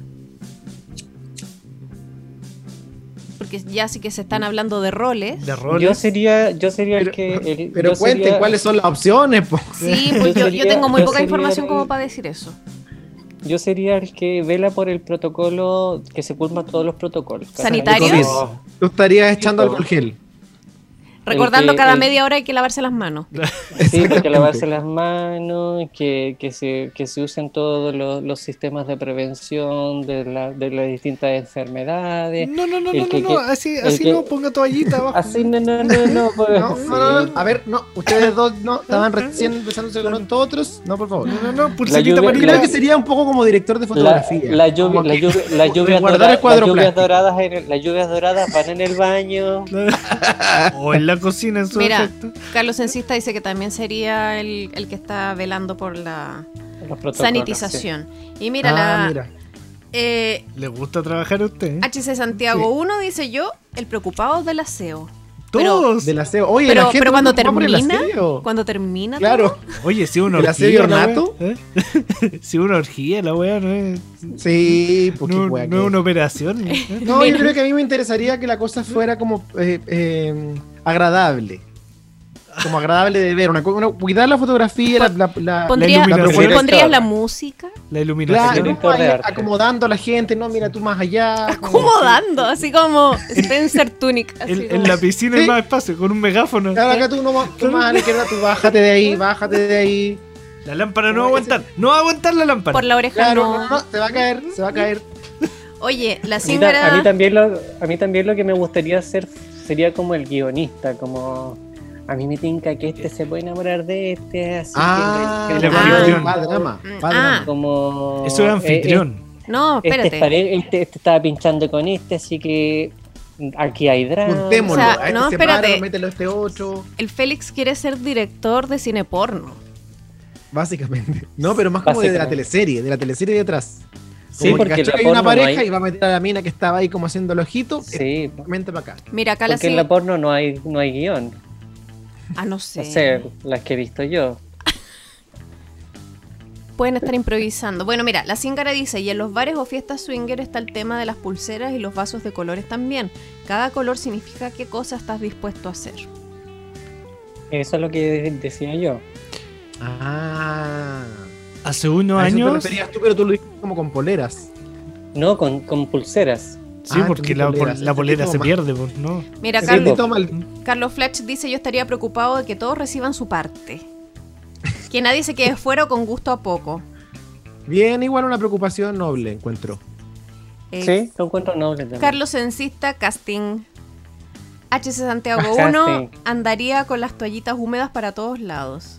Porque ya sí que se están hablando de roles. De roles. Yo sería el que. Pero yo cuenten sería- cuáles son las opciones, po. Sí, pues yo sería- tengo muy yo poca sería información el- como para decir eso. Yo sería el que vela por el protocolo, que se cumplan todos los protocolos. ¿cachai? ¿Sanitarios? Como- Tú estarías echando alcohol gel. Recordando que- cada el- media hora hay que lavarse las manos. Sí, porque Exactamente. lavarse las manos, que se usen todos los sistemas de prevención de las distintas enfermedades. No, El que- así el que- no, ponga toallita abajo. Así, no, pues, No, sí. no, a ver, no, ustedes dos no estaban recién empezándose con nosotros. No, por favor. No, pulserita lluvia- amarilla. Creo que sería un poco como director de fotografía. Las Como que- lluvias guardar el cuadro plástico. doradas las lluvias doradas van en el baño. O en la cocina en su Mira, defecto. Carlos Encista dice que también sería el que está velando por la Los protocolos, sanitización. Y mira, mira. ¿Le gusta trabajar a usted? HC Santiago 1 dice yo, el preocupado del aseo. Todos. Del aseo. Oye, Pero, la gente pero cuando no ocupa por el termina, aseo. cuando termina, Claro. Oye, si una ¿El aseo orgía. la ornato? wea, ¿eh? Si una orgía, la wea no es. Sí, porque No, wea no que- es una operación. No, yo creo que a mí me interesaría que la cosa fuera como agradable. Como agradable de ver. Cuidar la fotografía, la pondrías iluminación. ¿pondrías la música? La iluminación. Claro, director no, de ahí arte. acomodando a la gente, no, mira tú más allá. Acomodando, así como Spencer Tunic. Así En como- la piscina Sí. hay más espacio, con un megáfono. Claro, acá tú, tú más a la izquierda, tú bájate de ahí, bájate de ahí. La lámpara no va a aguantar. No va a aguantar la lámpara. Por la oreja Claro, no. no, se va a caer, se va a caer. Oye, la A mí Zingara... también lo que me gustaría hacer sería como el guionista, como a mí me tinca que este se puede enamorar de este, así que el anfitrión. va drama, va Ah. drama. como Eso es anfitrión. No, espérate. Este estaba pinchando con este, así que aquí hay drama. Juntémoslo, O sea, a este no, sepáralo, espérate. mételo a este 8. El Félix quiere ser director de cine porno. Básicamente. No, pero más como de la Básicamente. teleserie de atrás. Sí, Como que porque cachó en que la hay una porno no pareja hay- y va a meter a la mina que estaba ahí como haciendo el ojito. Sí, Vente para acá. Mira, acá la porque en la porno no hay guión. Ah, no O sé. sea, las que he visto yo. Pueden estar improvisando. Bueno, mira, la Zingara dice, y en los bares o fiestas swinger está el tema de las pulseras y los vasos de colores también. Cada color significa qué cosa estás dispuesto a hacer. Eso es lo que decía yo. Ah. Hace unos A eso te años. referías tú, pero tú lo dijiste como con poleras. No, con pulseras. Sí, Ah, porque entendí poleras. la polera se Entendí pierde, pues, ¿no? Mira, Sí, Carlos, toma el- Carlos Fletch dice, yo estaría preocupado de que todos reciban su parte. Que nadie se quede fuera o con gusto a poco. Bien, igual una preocupación noble, encuentro. Eh, Sí, lo encuentro noble también. Carlos Encista, casting. HC Santiago Casting. 1 andaría con las toallitas húmedas para todos lados.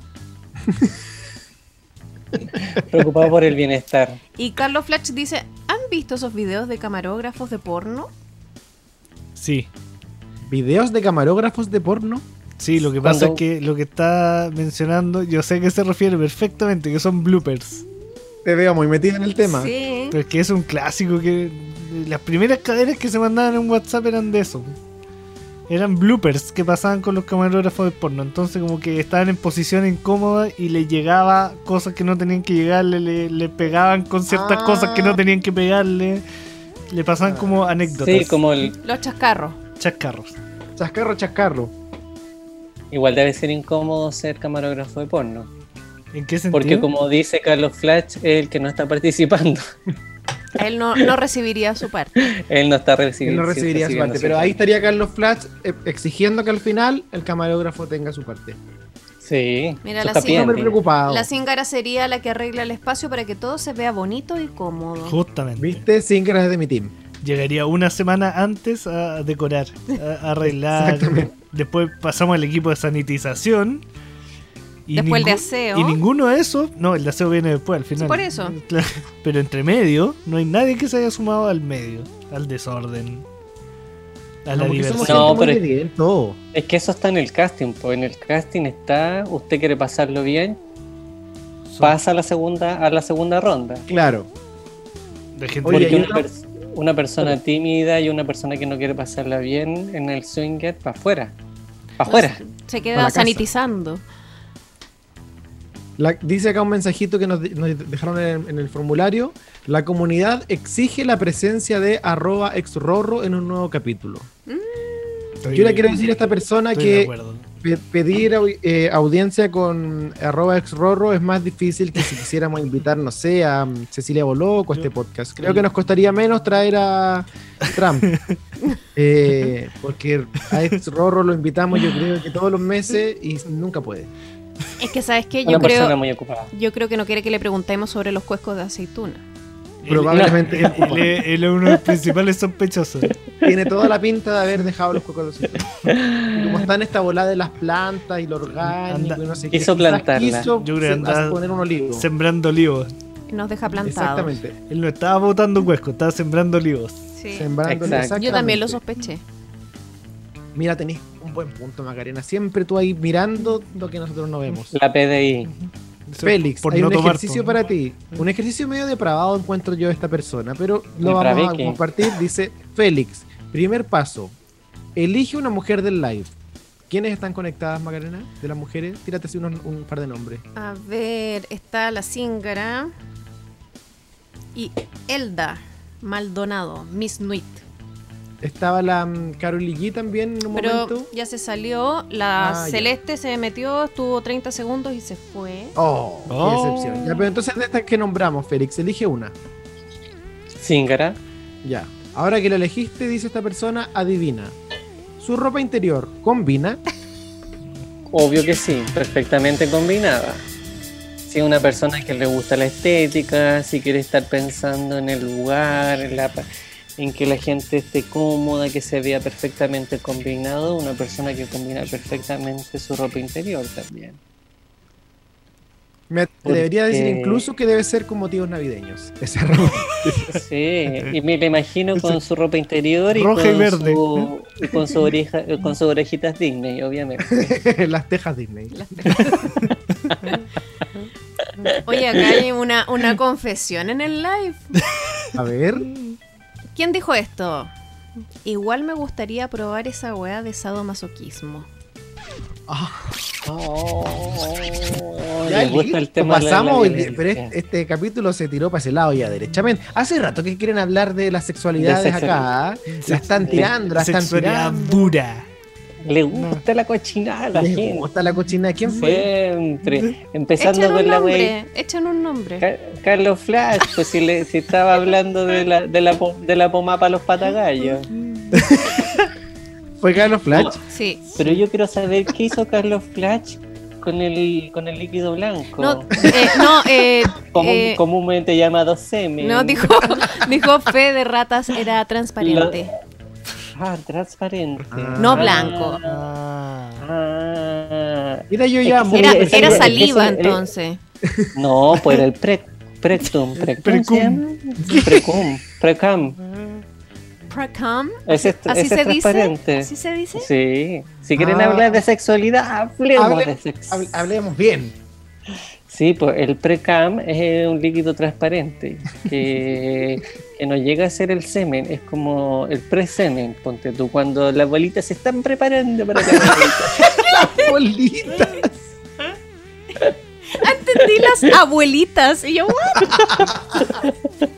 Preocupado por el bienestar. Y Carlos Fletch dice, ¿han visto esos videos de camarógrafos de porno? Sí. ¿Videos de camarógrafos de porno? Sí, lo que pasa Cuando- es que lo que está mencionando, yo sé que se refiere perfectamente, que son bloopers. Te veo muy metido en el tema. Sí. Pero es que es un clásico que. Las primeras cadenas que se mandaban en WhatsApp eran de eso. Eran bloopers que pasaban con los camarógrafos de porno. Entonces, como que estaban en posición incómoda y les llegaba cosas que no tenían que llegarle, le pegaban con ciertas cosas que no tenían que pegarle. Le pasaban como anécdotas. Sí, como el. Los chascarros. Chascarros. Chascarro, chascarro. Igual debe ser incómodo ser camarógrafo de porno. ¿En qué sentido? Porque como dice Carlos Flatch, es el que no está participando. Él no recibiría su parte. Él no está Él recibiendo. no recibiría su parte. Pero ahí estaría Carlos Flash exigiendo que al final el camarógrafo tenga su parte. Sí, Mira, eso la está sí- bien. Súper preocupado. La Zingara sería la que arregla el espacio para que todo se vea bonito y cómodo. Justamente. ¿Viste? Singer es de mi team. Llegaría una semana antes a decorar, a arreglar. Exactamente. Después pasamos al equipo de sanitización. Después el de aseo. Y ninguno de esos. No, el de aseo viene después, al final. Sí, por eso. Claro, pero entre medio, no hay nadie que se haya sumado al medio, al desorden, a la porque somos diversión. No, gente muy pero- de bien, todo. Es que eso está en el casting, pues en el casting está, usted quiere pasarlo bien, pasa a la segunda ronda. Claro. De gente Oye, Porque hay una, una- pers- una persona tímida y una persona que no quiere pasarla bien en el swinger, para afuera. Para afuera. Se Pa' queda la casa. sanitizando. Dice acá un mensajito que nos dejaron en el formulario. La comunidad exige la presencia de @exrorro en un nuevo capítulo. Yo le quiero decir a esta persona Estoy de que acuerdo. pedir audiencia con @exrorro es más difícil que si quisiéramos invitar, no sé, a Cecilia Boloco a este podcast. Creo que nos costaría menos traer a Trump. Porque a Exrorro lo invitamos yo creo que todos los meses y nunca puede. Es que, ¿sabes qué? Una persona muy ocupada. Yo creo que no quiere que le preguntemos sobre los cuescos de aceituna. Probablemente Él es uno de los principales sospechosos. tiene toda la pinta de haber dejado los cocos de aceituna. Y como está en esta volada de las plantas y lo orgánico y no sé qué, Quiso quizás plantarla. quiso Yo creo que andaba poner un olivo. Sembrando olivos. Nos deja plantados. Exactamente. Él no estaba botando cuesco, estaba sembrando olivos. Sí. Sembrando Exacto. Yo también lo sospeché. Mira, tenés un buen punto, Macarena. Siempre tú ahí mirando lo que nosotros no vemos. La PDI. Félix, Por hay no un tomar, ejercicio po. para ti. Un ejercicio medio depravado encuentro yo de esta persona, pero lo vamos a Depraveque. compartir. Dice Félix, primer paso, elige una mujer del live. ¿Quiénes están conectadas, Macarena? De las mujeres, tírate así un par de nombres. A ver, está la Zingara y Elda Maldonado, Miss Nuit. Estaba la Carol G también en un Pero momento. ya se salió, la Ah, ya. Celeste se metió, estuvo 30 segundos y se fue. Oh, Oh. qué decepción. Ya, pero entonces de estas que nombramos, Félix, elige una. Zingara. Ya. Ahora que lo elegiste, dice esta persona, adivina. ¿Su ropa interior combina? Obvio que sí, perfectamente combinada. Si es una persona que le gusta la estética, si quiere estar pensando en el lugar, en que la gente esté cómoda, que se vea perfectamente combinado, una persona que combina perfectamente su ropa interior también. Me atrevería a decir Porque- incluso que debe ser con motivos navideños. Esa ropa. Sí, y me la imagino con su ropa interior y Roja con y verde. y con su oreja, con sus orejitas Disney, obviamente. Las tejas Disney. Oye, acá hay una confesión en el live. A ver. ¿Quién dijo esto? Igual me gustaría probar esa weá de sadomasoquismo. Ya ¿Les gusta listo, el tema de la pasamos, violencia? pero este capítulo se tiró para ese lado ya derechamente. Hace rato que quieren hablar de las sexualidades De acá. La están tirando, la están Sexualidad tirando. dura. Le gusta la cochinada a la Les gente. gusta la cochina. ¿Quién fue? Siempre. Empezando Echen un con la wey. nombre, echen un nombre. Carlos Flash, pues si estaba hablando de la pomada para los patagallos. ¿Fue Carlos Flash? Sí. Pero yo quiero saber qué hizo Carlos Flash con el líquido blanco. No, Comúnmente llamado semen. no dijo fe de ratas era transparente. Transparente. No blanco. Ah. Mira, yo Es ya. que Era, es que era ese- saliva ese- entonces. No, pues era el Prectum. Precum. Precum. Precum. Ese es ¿Así se dice? transparente. ¿Así se dice? Sí. Si quieren Ah. hablar de sexualidad, hablemos Hable- de sexo. Hablemos bien. Sí, pues el Precam es un líquido transparente que no llega a ser el semen, es como el presemen, ponte tú, cuando las bolitas se están preparando para la bolita. Bolita. Entendí las abuelitas. Y yo, ¿what?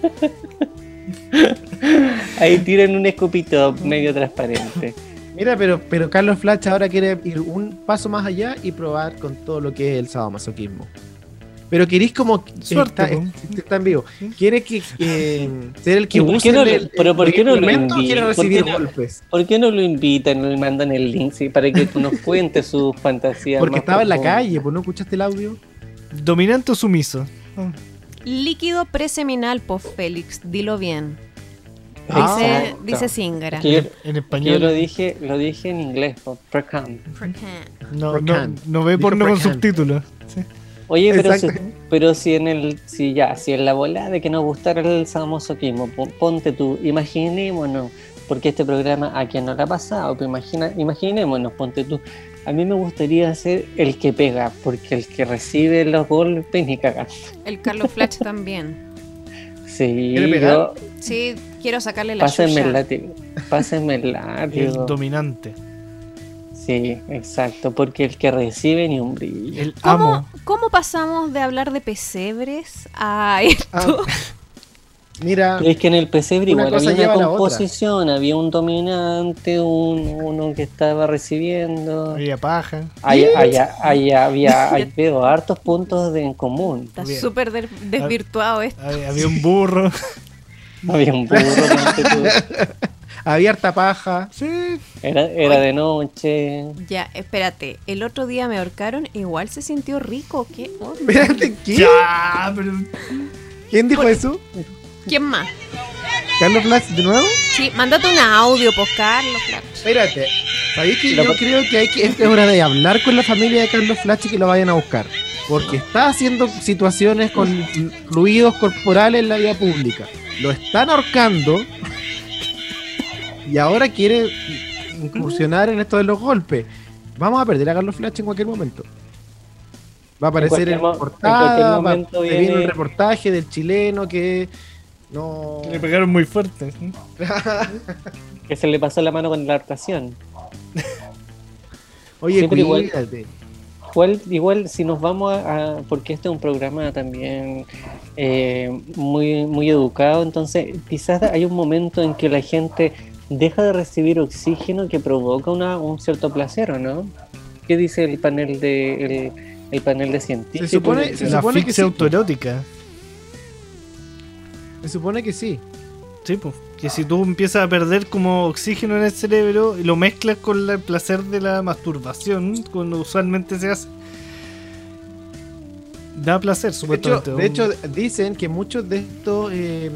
Ahí tiran un escopito medio transparente. Mira, pero Carlos Flash ahora quiere ir un paso más allá y probar con todo lo que es el sadomasoquismo. Pero queréis como Suerte, está en vivo. Quiere que ser el que ¿Y por use qué no el, le- pero por qué no lo instrumento o quiere invita? recibir ¿Por qué no? golpes. ¿Por qué no lo invitan, no le mandan el link sí, para que tú nos cuentes sus fantasías? Porque más estaba en la profundas? calle, pues no escuchaste el audio. Dominante o sumiso. Líquido preseminal, po Félix, dilo bien. Exacto. Dice Zingara. Que yo- En Yo español. lo dije en inglés, por Precam. No, Precan. no ve Dijo porno con precan. subtítulos. Sí. Oye, Exacto. pero si en la bola de que nos gustara el sadomasoquismo, ponte tú, imaginémonos, porque este programa a quien no le ha pasado, pero imaginémonos, ponte tú. A mí me gustaría ser el que pega, porque el que recibe los golpes ni caga. El Carlos Flash también. Sí, ¿Quiere pegar? Sí, Quiero sacarle la Pásenme el chucha. látigo. Pásenme el El látigo. dominante. Sí, exacto, porque el que recibe ni un brillo. El amo. ¿Cómo pasamos de hablar de pesebres a esto? Mira, Pero es que en el pesebre Una igual cosa había lleva a una la otra. composición, había un dominante, uno que estaba recibiendo. Había paja. Ahí veo hartos puntos en común. Está Bien. súper desvirtuado esto. Había un burro. Había un burro, ponte tú. había harta paja. Sí. Era de noche. Ya, espérate. El otro día me ahorcaron, igual se sintió rico. ¿Qué onda? Espérate, ¿qué? Ya, pero. ¿Quién dijo eso? ¿Quién más? ¿Carlos Flash de nuevo? Sí, mándate un audio, pues, Carlos. Claro. Espérate. ¿Sabéis que yo creo que es hora de hablar con la familia de Carlos Flash y que lo vayan a buscar? Porque está haciendo situaciones con fluidos corporales en la vía pública. Lo están ahorcando y ahora quiere incursionar en esto de los golpes. Vamos a perder a Carlos Flash en cualquier momento. Va a aparecer en cualquier portada, momento viene viene- un reportaje del chileno que no... Le pegaron muy fuerte. Que se le pasó la mano con la adaptación. Oye, Sí, pero igual- cuídate. Igual si nos vamos porque este es un programa también muy educado, entonces quizás hay un momento en que la gente deja de recibir oxígeno que provoca un cierto placer, ¿o no? ¿Qué dice el panel de científicos? Se supone La que asfixia sí. autoerótica. Se supone que sí. Sí, pues. Que si tú empiezas a perder como oxígeno en el cerebro y lo mezclas con el placer de la masturbación, cuando usualmente se hace, da placer, supuestamente. De hecho, dicen que muchos de estos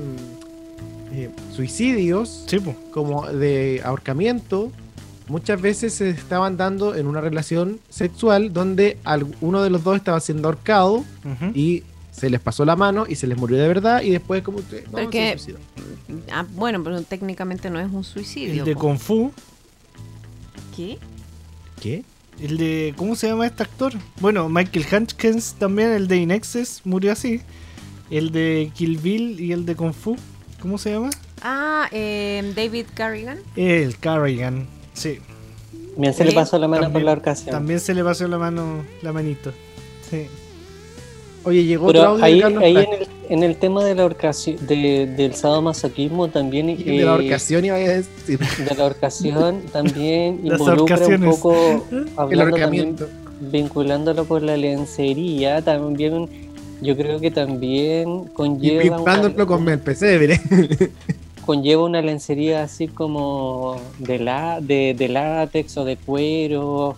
suicidios, sí, pues. como de ahorcamiento, muchas veces se estaban dando en una relación sexual donde uno de los dos estaba siendo ahorcado Ujú. y se les pasó la mano y se les murió de verdad y después como que no, Porque- se suicidó. Ah, bueno, pero técnicamente no es un El suicidio. de po. Kung Fu. ¿Qué? ¿Qué? El de. ¿Cómo se llama este actor? Bueno, Michael Hutchins también, el de In Excess, murió así. El de Kill Bill y el de Kung Fu. ¿Cómo se llama? Ah, David Carrigan. El Carrigan. Sí. Bien, se le Sí, pasó la mano también- por la horcación. También se le pasó la manito. Sí. Oye, llegó otro Pero audio ahí, de Carlos ahí Flash. en el tema de la horcación, del sadomasoquismo también, Y de la ahorcación iba a decir de la horcación también Las involucra un ahorcaciones. poco, el hablando también, ahorcamiento. vinculándolo con la lencería, también yo creo que también Y conlleva pipándolo con el pesebre. conlleva una lencería así como de látex o de cuero,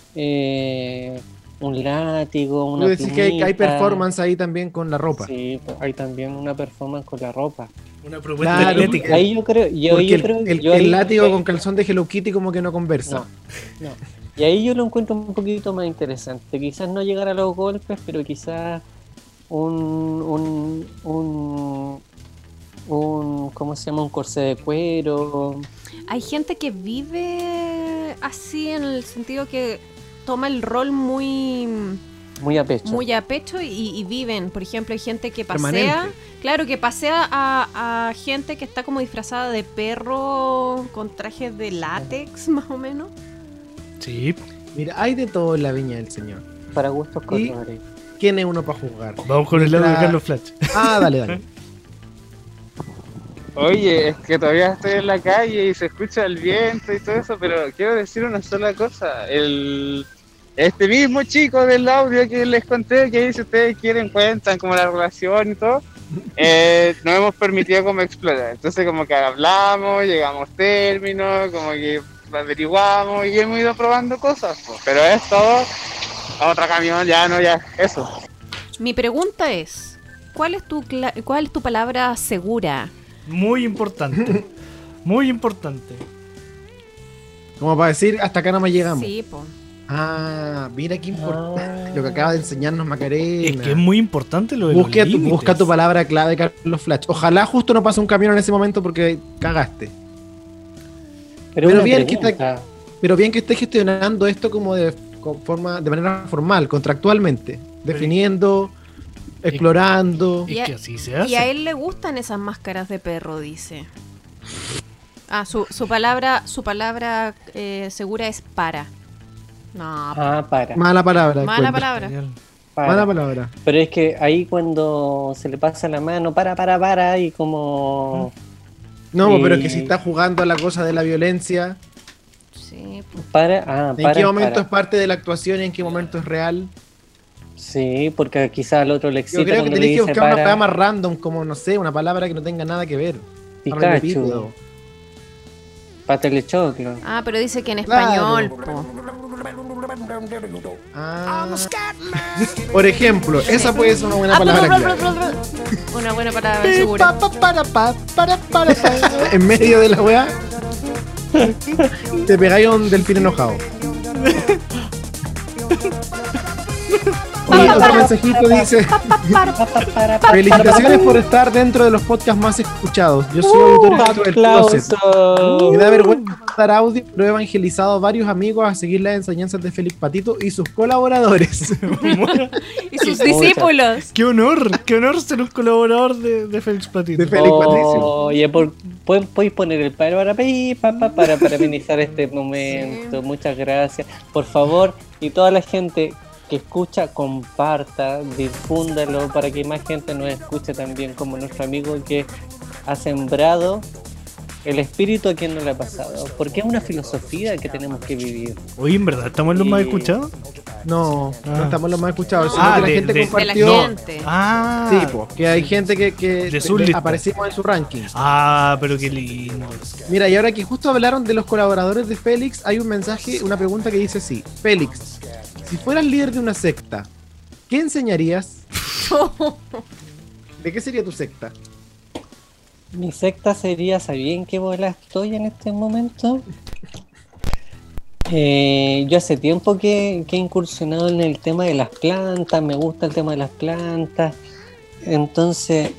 un látigo, una Tú decís que hay plumita. performance ahí también con la ropa. Sí, hay también una performance con la ropa. Una propuesta Claro, estética. Ahí yo creo, Porque el ahí- látigo con calzón de Hello Kitty como que no conversa. No. Y ahí yo lo encuentro un poquito más interesante. Quizás no llegar a los golpes, pero quizás un ¿cómo se llama? Un corsé de cuero. Hay gente que vive así en el sentido que toma el rol muy Muy a pecho. a pecho y viven. Por ejemplo, hay gente que Permanente. pasea, claro, que pasea a gente que está como disfrazada de perro con trajes de látex, más o menos. Sí. Mira, hay de todo en la viña del Señor. Para gustos Y- colores. ¿Quién es uno para juzgar? Vamos con el lado de Mientras- Carlos Flash. Ah, dale, dale. Oye, es que todavía estoy en la calle y se escucha el viento y todo eso, pero quiero decir una sola cosa. Este mismo chico del audio que les conté, que ahí si ustedes quieren cuentan como la relación y todo, no hemos permitido como explorar. Entonces como que hablamos, llegamos a términos, como que averiguamos y hemos ido probando cosas. Po. Pero es todo otro camión, ya, eso. Mi pregunta es, ¿cuál es tu palabra segura? Muy importante. Muy importante. Como para decir, hasta acá no me llegamos. Sí, po. Ah, mira qué importante lo que acaba de enseñarnos Macarena. Es que es muy importante lo de los límites. Busca tu palabra clave, Carlos Flash. Ojalá justo no pase un camión en ese momento porque cagaste. Pero Pero una bien que pregunta. Pero bien que estés gestionando esto como de manera formal, contractualmente, definiendo, explorando. Es Y a- que así se hace. Y a él le gustan esas máscaras de perro, dice. Su palabra segura es para. No, Para. Mala palabra. mala encuentro. palabra. Para. Mala palabra. Pero es que ahí cuando se le pasa la mano, para, y como... No, Y- pero es que si está jugando a la cosa de la violencia, Sí, pues. Para, ¿en qué momento para. es parte de la actuación y en qué momento es real? Sí, porque quizás al otro le Yo excita creo que cuando le tenés que dice buscar una para. palabra más random, como no sé, una palabra que no tenga nada que ver. Pikachu, Patelechoclo. Ah, pero dice que en Claro. español, po. Ah. Por ejemplo, esa puede ser una buena palabra clave. Una buena palabra segura. En medio de la weá, te pegáis a un delfín enojado. Y otro mensajito dice: felicitaciones por estar dentro de los podcasts más escuchados. Yo soy auditor del Closet. Me da vergüenza dar audio, pero he evangelizado a varios amigos a seguir las enseñanzas de Félix Patito y sus colaboradores. Y sus discípulos. Qué honor ser un colaborador de Félix Patito. De Félix Patricio. Oye, ¿podéis poner el para amenizar este momento? Sí. Muchas gracias. Por favor, y toda la gente que escucha, comparta, difúndalo para que más gente nos escuche también, como nuestro amigo que ha sembrado el espíritu a quien no le ha pasado. Porque es una filosofía que tenemos que vivir. Oye, ¿en verdad estamos en los más escuchados? No, Ah. no estamos los más escuchados, sino Ah, que la de- gente de- De la compartió. gente. Ah, Sí, po, que hay gente que De su lista. aparecimos en su ranking. Ah, pero qué lindo. Mira, y ahora que justo hablaron de los colaboradores de Félix, hay un mensaje, una pregunta que dice así: Félix, si fueras líder de una secta, ¿qué enseñarías? ¿De qué sería tu secta? Mi secta sería, ¿sabían qué bola estoy en este momento? Yo hace tiempo que he incursionado en el tema de las plantas, me gusta el tema de las plantas, entonces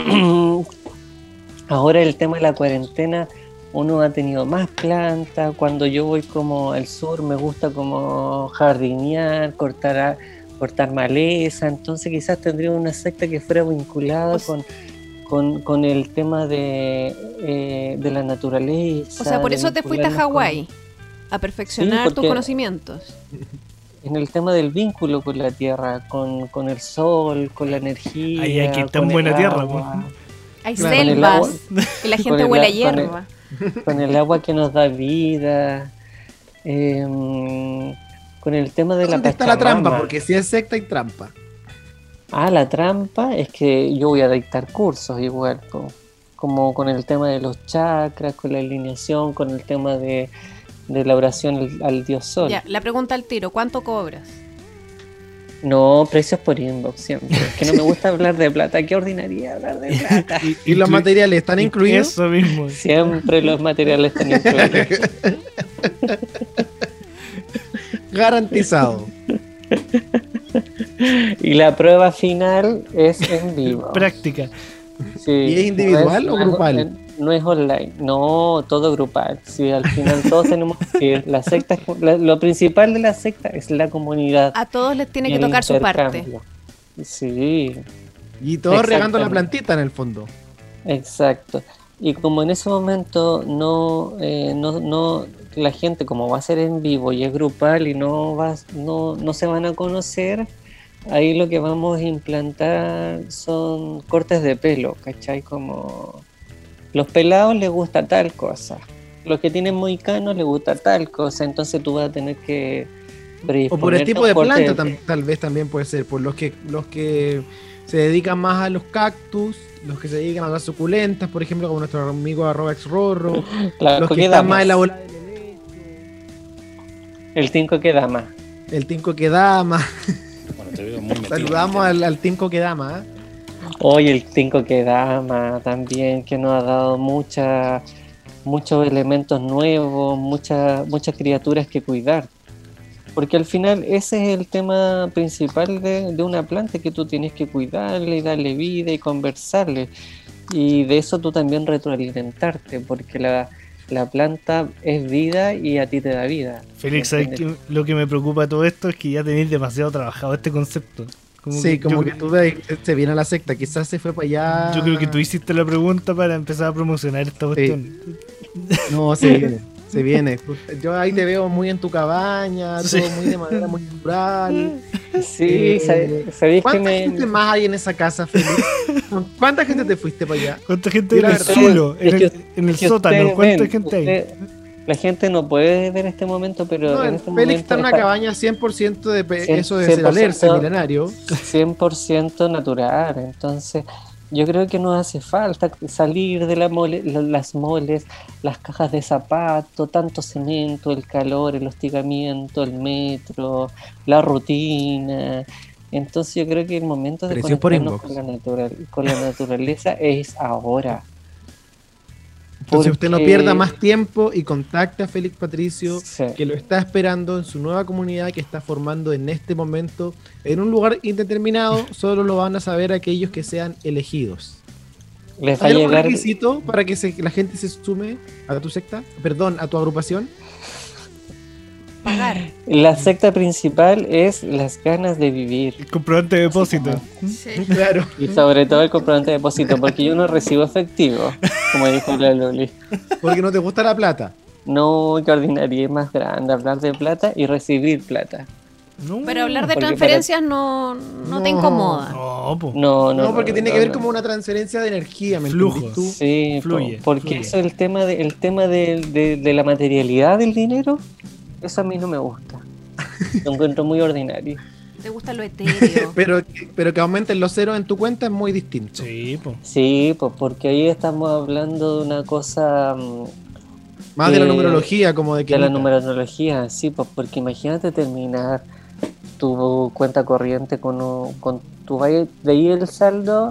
ahora el tema de la cuarentena, uno ha tenido más plantas, cuando yo voy como al sur me gusta como jardinear, cortar maleza, entonces quizás tendría una secta que fuera vinculada con el tema de la naturaleza. O sea, por de eso te fuiste a vincularnos Hawái. A perfeccionar Sí, tus porque- conocimientos. en el tema del vínculo con la tierra, con el sol, con la energía. Ay, aquí está con en buena el tierra, agua, Hay Claro. Con el selvas. agua- Y la con gente el huele a a- con el- hierba. con el agua que nos da vida, con el tema de la ¿Dónde está la Pachamama. trampa? Porque si es secta hay trampa. Ah, la trampa es que yo voy a dictar cursos igual, como con el tema de los chakras, con la alineación, con el tema de la oración al dios sol. Ya, la pregunta al tiro, ¿cuánto cobras? No, precios por inbox siempre. Es que no me gusta hablar de plata. Qué ordinaria hablar de plata. ¿Y los materiales están incluidos? Eso mismo. Siempre los materiales están incluidos. Garantizado. Y la prueba final es en vivo. Práctica. Sí, ¿Y es individual no o grupal? No es online. No, todo grupal. Sí, al final todos tenemos que ir. La secta, lo principal de la secta es la comunidad. A todos les tiene y que el tocar su parte. intercambio. Sí, Y todos regando la Exactamente. plantita en el fondo. exacto. Y como en ese momento no, la gente como va a ser en vivo y es grupal y no se van a conocer, ahí lo que vamos a implantar son cortes de pelo, ¿cachai? Como los pelados les gusta tal cosa, los que tienen mohicanos les gusta tal cosa, entonces tú vas a tener que O por el predisponerte tipo a un de corte planta pelo. tal vez también puede ser. Por los que se dedican más a los cactus, los que se dedican a las suculentas, por ejemplo, como nuestro amigo @xrorro, Claro, los que ¿qué están damas? más en la bola del El 5 que dama. el Tinco Kedama. Bueno, te veo muy metido. Saludamos al Tinco Kedama. Hoy el 5 que dama también, que nos ha dado muchos elementos nuevos, muchas criaturas que cuidar. Porque al final ese es el tema principal de una planta, que tú tienes que cuidarle y darle vida y conversarle. Y de eso tú también retroalimentarte, porque la planta es vida y a ti te da vida. Félix, ¿sabes qué? Lo que me preocupa de todo esto es que ya tenéis demasiado trabajado este concepto. Sí, como que tú ves, se viene a la secta, quizás se fue para allá. Yo creo que tú hiciste la pregunta para empezar a promocionar esta cuestión. No, se viene. Yo ahí te veo muy en tu cabaña, Sí. todo muy de manera muy natural. Sí, sabéis que ¿Cuánta gente más hay en esa casa, Félix? ¿Cuánta gente te fuiste para allá? ¿Cuánta gente hay en La el verdad, zulo? es En que- el es que sótano, ustedes ¿cuánta ven, gente hay? la gente no puede ver este momento, pero No, en este Félix momento está en una cabaña 100% de eso de 100% cedalerse milenario. 100% natural. Entonces, yo creo que nos hace falta salir de las moles, las cajas de zapato, tanto cemento, el calor, el hostigamiento, el metro, la rutina. Entonces, yo creo que el momento de Presión por conectarnos inbox. con la naturaleza es ahora. Entonces usted no Porque- pierda más tiempo y contacte a Félix Patricio, Sí. que lo está esperando en su nueva comunidad que está formando en este momento en un lugar indeterminado. Solo lo van a saber aquellos que sean elegidos. Les va a ¿Hay algún llegar. requisito para que la gente se sume a tu secta? Perdón, a tu agrupación. Pagar. La secta principal es las ganas de vivir. El comprobante de depósito. Sí. Claro. Y sobre todo el comprobante de depósito, porque yo no recibo efectivo, como dijo la Luli. Porque no te gusta la plata. No, que ordinaria es más grande hablar de plata y recibir plata. No, Pero hablar de Porque transferencias no te No. incomoda. No, po. No, porque tiene que ver no. como una transferencia de energía, ¿me Flujo. entendés tú? Sí, Fluye, porque fluye. eso es el tema de la materialidad del dinero, eso a mí no me gusta. Lo encuentro muy ordinario. Te gusta lo etéreo. Pero que aumenten los ceros en tu cuenta es muy distinto. Sí, po. Sí, pues porque ahí estamos hablando de una cosa Más de la Eh, numerología, como de que. de la numerología, sí, pues porque imagínate terminar tu cuenta corriente con tu de ahí el saldo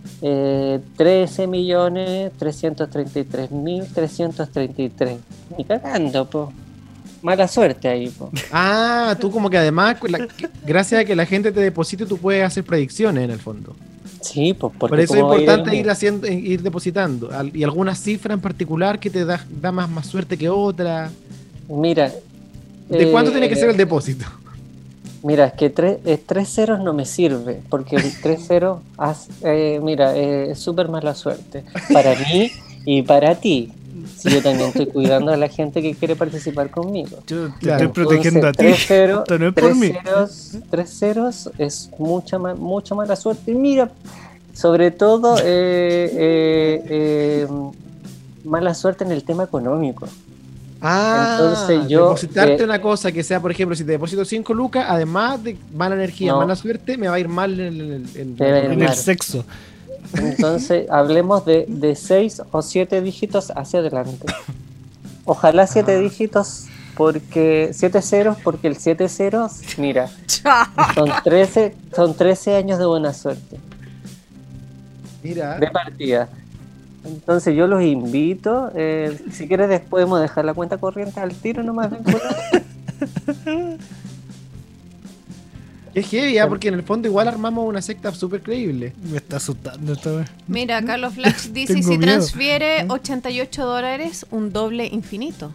13.333.333. Ni cagando, po. Mala suerte ahí, po. Ah, tú como que además, gracias a que la gente te deposite, tú puedes hacer predicciones en el fondo. Sí, pues porque Por eso es ¿cómo va a ir importante el mío? ir depositando. Y alguna cifra en particular que te da más suerte que otra. Mira. ¿De cuánto tiene que ser el depósito? Mira, es que tres ceros no me sirve, porque el 3-0, es súper mala suerte. Para mí y para ti. Si yo también estoy cuidando a la gente que quiere participar conmigo. Yo te Claro. estoy protegiendo a ti. 3-0, Esto no es por mí. tres ceros es mucha mala suerte. Y mira, sobre todo mala suerte en el tema económico. Ah, Entonces yo, depositarte una cosa que sea, por ejemplo, si te deposito 5 lucas, además de mala energía, No. mala suerte, me va a ir mal Te va a ir En el mal. sexo. Entonces, hablemos de 6 o 7 dígitos hacia adelante. Ojalá 7 dígitos, porque 7 ceros, porque el 7 ceros, mira, son 13 años de buena suerte, Mira, de partida. Entonces yo los invito, si quieres después podemos dejar la cuenta corriente al tiro nomás vinculada. es heavy, porque en el fondo igual armamos una secta súper creíble. Me está asustando esta vez. Mira, Carlos Flax dice: Tengo si miedo. transfiere $88, un doble infinito.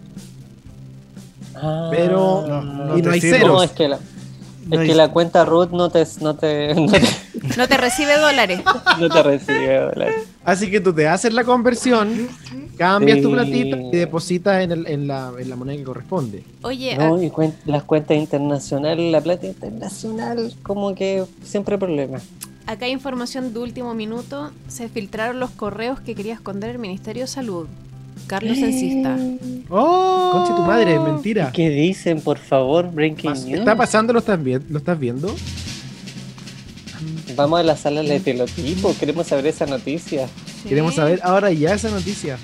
Pero no y te no hay sirve. ceros. No, es que No hay- la cuenta root no te No te recibe dólares. no te recibe dólares. Así que tú te haces la conversión, cambias tu Sí. platito y depositas en la moneda que corresponde. Oye, No, y las cuentas internacionales, la plata internacional, como que siempre problemas. acá hay información de último minuto. Se filtraron los correos que quería esconder el Ministerio de Salud. Carlos Encista. ¡Oh! Conche tu madre, mentira. ¿Qué dicen, por favor? Breaking news. ¿Está pasando? ¿Lo estás viendo? Vamos a la sala de telotipo, queremos saber esa noticia. Sí. Queremos saber ahora ya esa noticia.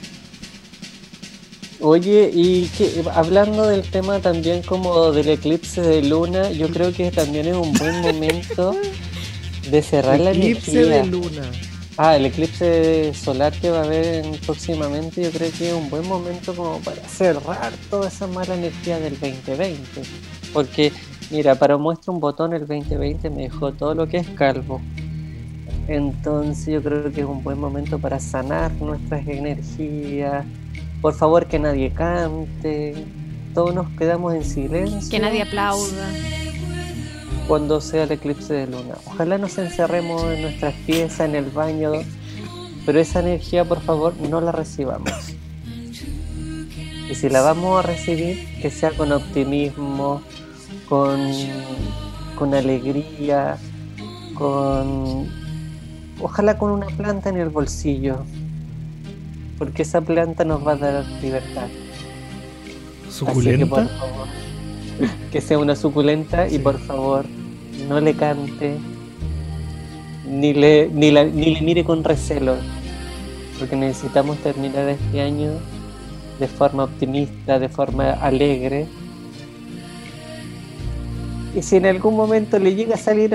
Oye, y hablando del tema también como del eclipse de luna, yo creo que también es un buen momento de cerrar la Eclipse energía. de luna. El eclipse solar que va a haber próximamente, yo creo que es un buen momento como para cerrar toda esa mala energía del 2020. Porque, mira, para muestra un botón, el 2020 me dejó todo lo que es calvo. Entonces yo creo que es un buen momento para sanar nuestras energías. Por favor, que nadie cante. Todos nos quedamos en silencio. Que nadie aplauda. cuando sea el eclipse de luna. Ojalá nos encerremos en nuestras piezas, en el baño, pero esa energía, por favor, no la recibamos. Y si la vamos a recibir, que sea con optimismo, con alegría, ojalá con una planta en el bolsillo, porque esa planta nos va a dar libertad. Así que, ¿Suculenta? por favor, que sea una suculenta y por favor no le cante ni le mire con recelo, porque necesitamos terminar este año de forma optimista, de forma alegre. Y si en algún momento le llega a salir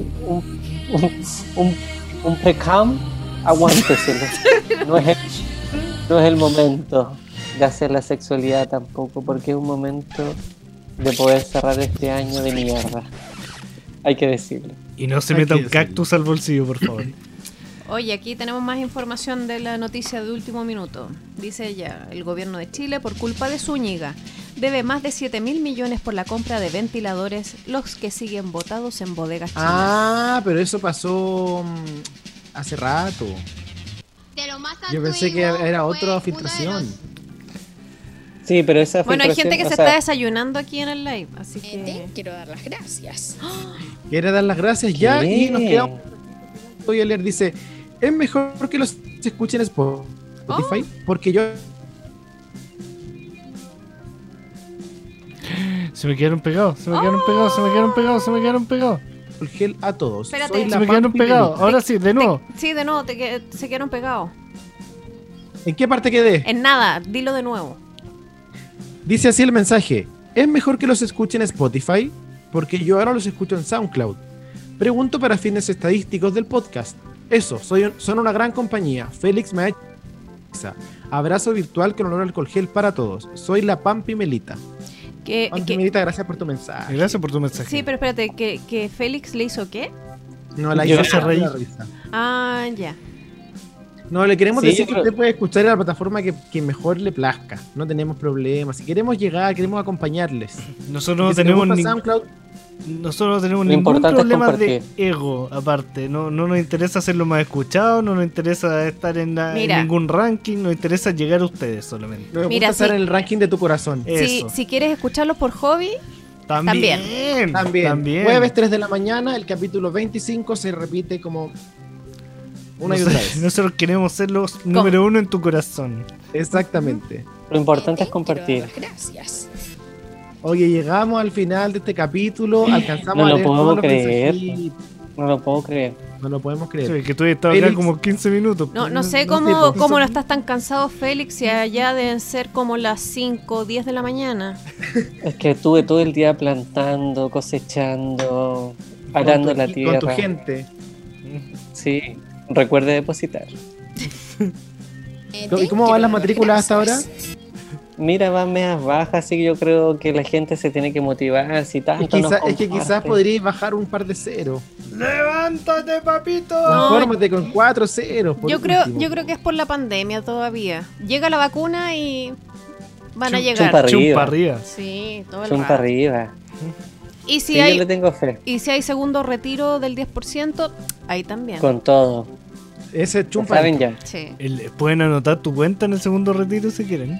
un precam, aguánteselo. No es el momento de hacer la sexualidad tampoco, porque es un momento de poder cerrar este año de mierda. Hay que decirlo. Y no se Hay meta que un cactus al bolsillo, por favor. Oye, aquí tenemos más información de la noticia de último minuto. Dice ella, el gobierno de Chile, por culpa de Zúñiga, debe más de 7.000 millones por la compra de ventiladores, los que siguen botados en bodegas chinas. Ah, pero eso pasó hace rato. Yo pensé que era otra filtración. Sí, pero esa Bueno, hay gente que filtración, se o sea, está desayunando aquí en el live, así que... Quiero dar las gracias. Quiere dar las gracias ya ¿qué? y nos quedamos. Voy a leer, dice, es mejor que los escuchen en Spotify porque yo... Se me quedaron pegados. El gel a todos. Espérate. Soy Se la me quedaron Pampi pegados. Melita. Ahora sí, de nuevo. Sí, de nuevo, se quedaron pegados. ¿En qué parte quedé? En nada, dilo de nuevo. Dice así el mensaje. Es mejor que los escuchen en Spotify porque yo ahora los escucho en SoundCloud. Pregunto para fines estadísticos del podcast. Eso, son una gran compañía. Félix me ha hecho... Abrazo virtual con olor al alcohol gel para todos. Soy la Pampi Melita. Pampi Melita, gracias por tu mensaje. Gracias por tu mensaje. Sí, pero espérate, ¿que Félix le hizo qué? No, la Yo hice se reí. la risa. Ah, ya. No, le queremos Sí, decir que pero- usted puede escuchar en la plataforma que mejor le plazca. No tenemos problemas. Si queremos llegar, queremos acompañarles. Nosotros no Y si les tenemos gusta ni- SoundCloud, Nosotros no tenemos Lo ningún importante es problema de compartir. ego, aparte. No nos interesa hacerlo más escuchado, no nos interesa estar en Mira. ningún ranking, nos interesa llegar a ustedes solamente. nos Mira, gusta estar sí. en el ranking de tu corazón. Eso. Si quieres escucharlos por hobby, También. También. Jueves 3 de la mañana, el capítulo 25 se repite como una y otra vez. Nosotros queremos ser los número uno en tu corazón. Exactamente. Lo importante es Quiero compartir. dar las gracias. Oye, llegamos al final de este capítulo, alcanzamos No a lo leer puedo todos los creer. mensajitos. No lo puedo creer. No lo podemos creer. Sí, que tú has estado acá Félix. como 15 minutos. no sé no, cómo, sí, cómo no estás tan cansado, Félix, si allá deben ser como las 5 o 10 de la mañana. Es que estuve todo el día plantando, cosechando, arando Con tu- la Con tierra. tu gente. Sí, recuerde depositar. ¿Y cómo van las matrículas hasta ahora? Mira, van medias bajas, así que yo creo que la gente se tiene que motivar. Si tanto nos Es que quizás comparte. podríais bajar un par de ceros. ¡Levántate, papito! No, Infórmate con 4 ceros. por Yo creo último. que es por la pandemia todavía. Llega la vacuna y van a Chum- llegar. chumpa arriba. Chumpa arriba. Sí, todo el Chumpa rato. arriba. Y si Sí, yo hay le tengo fe. y si hay segundo retiro del 10%, ahí también. Con todo. Ese Ya chumpa. saben ya. Sí. Pueden anotar tu cuenta en el segundo retiro si quieren.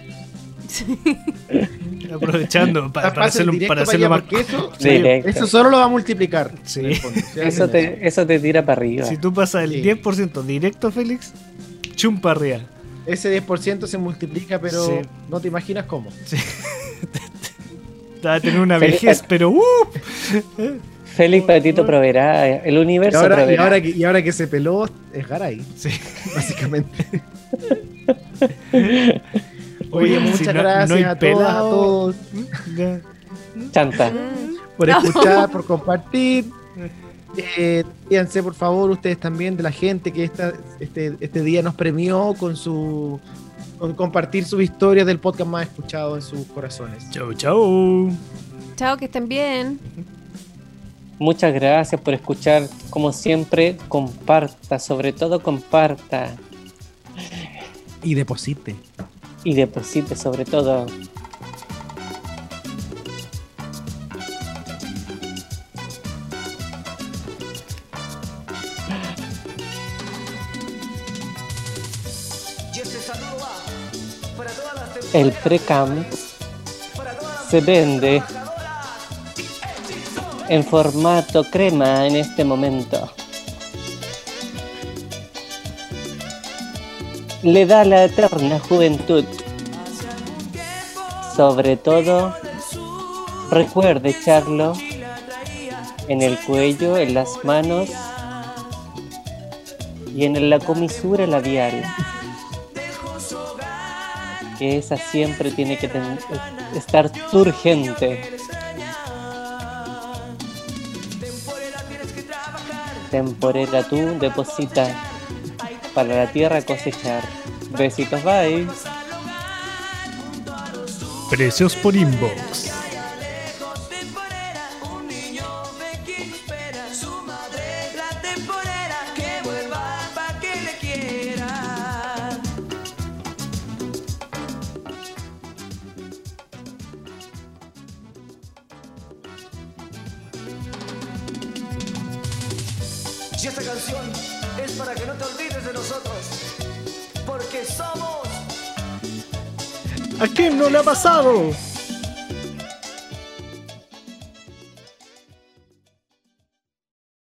Aprovechando para hacerlo, para hacerlo más. Porque eso, Directo. eso solo lo va a multiplicar. Sí. en el fondo. ¿Sí? Eso te tira para arriba. Si tú pasas el Sí. 10% directo, Félix, chumpa arriba. Ese 10% se multiplica, pero Sí. no te imaginas cómo. Te va a tener una Félix, vejez, pero Félix Patito proveerá. El Y universo ahora, proveerá. y ahora que se peló, es Garay, sí. básicamente. Oye, Oye, muchas si gracias hay a todas, a pelado, todos ya. Chanta. por escuchar, por compartir. Fíjense, por favor, ustedes también, de la gente que este día nos premió con compartir sus historias del podcast más escuchado en sus corazones. Chau, chau. Chao, que estén bien. Muchas gracias por escuchar. Como siempre, comparta. Sobre todo, comparta. Y deposite. Y deposite, sobre todo. El pre-cam se vende en formato crema en este momento. Le da la eterna juventud. Sobre todo, recuerde echarlo en el cuello, en las manos y en la comisura labial, que esa siempre tiene que estar turgente. Temporera tú, deposita para la tierra cosechar. Besitos, bye. Precios por inbox. Y esta canción es para que no te olvides de nosotros, porque somos... ¿A quién no le ha pasado?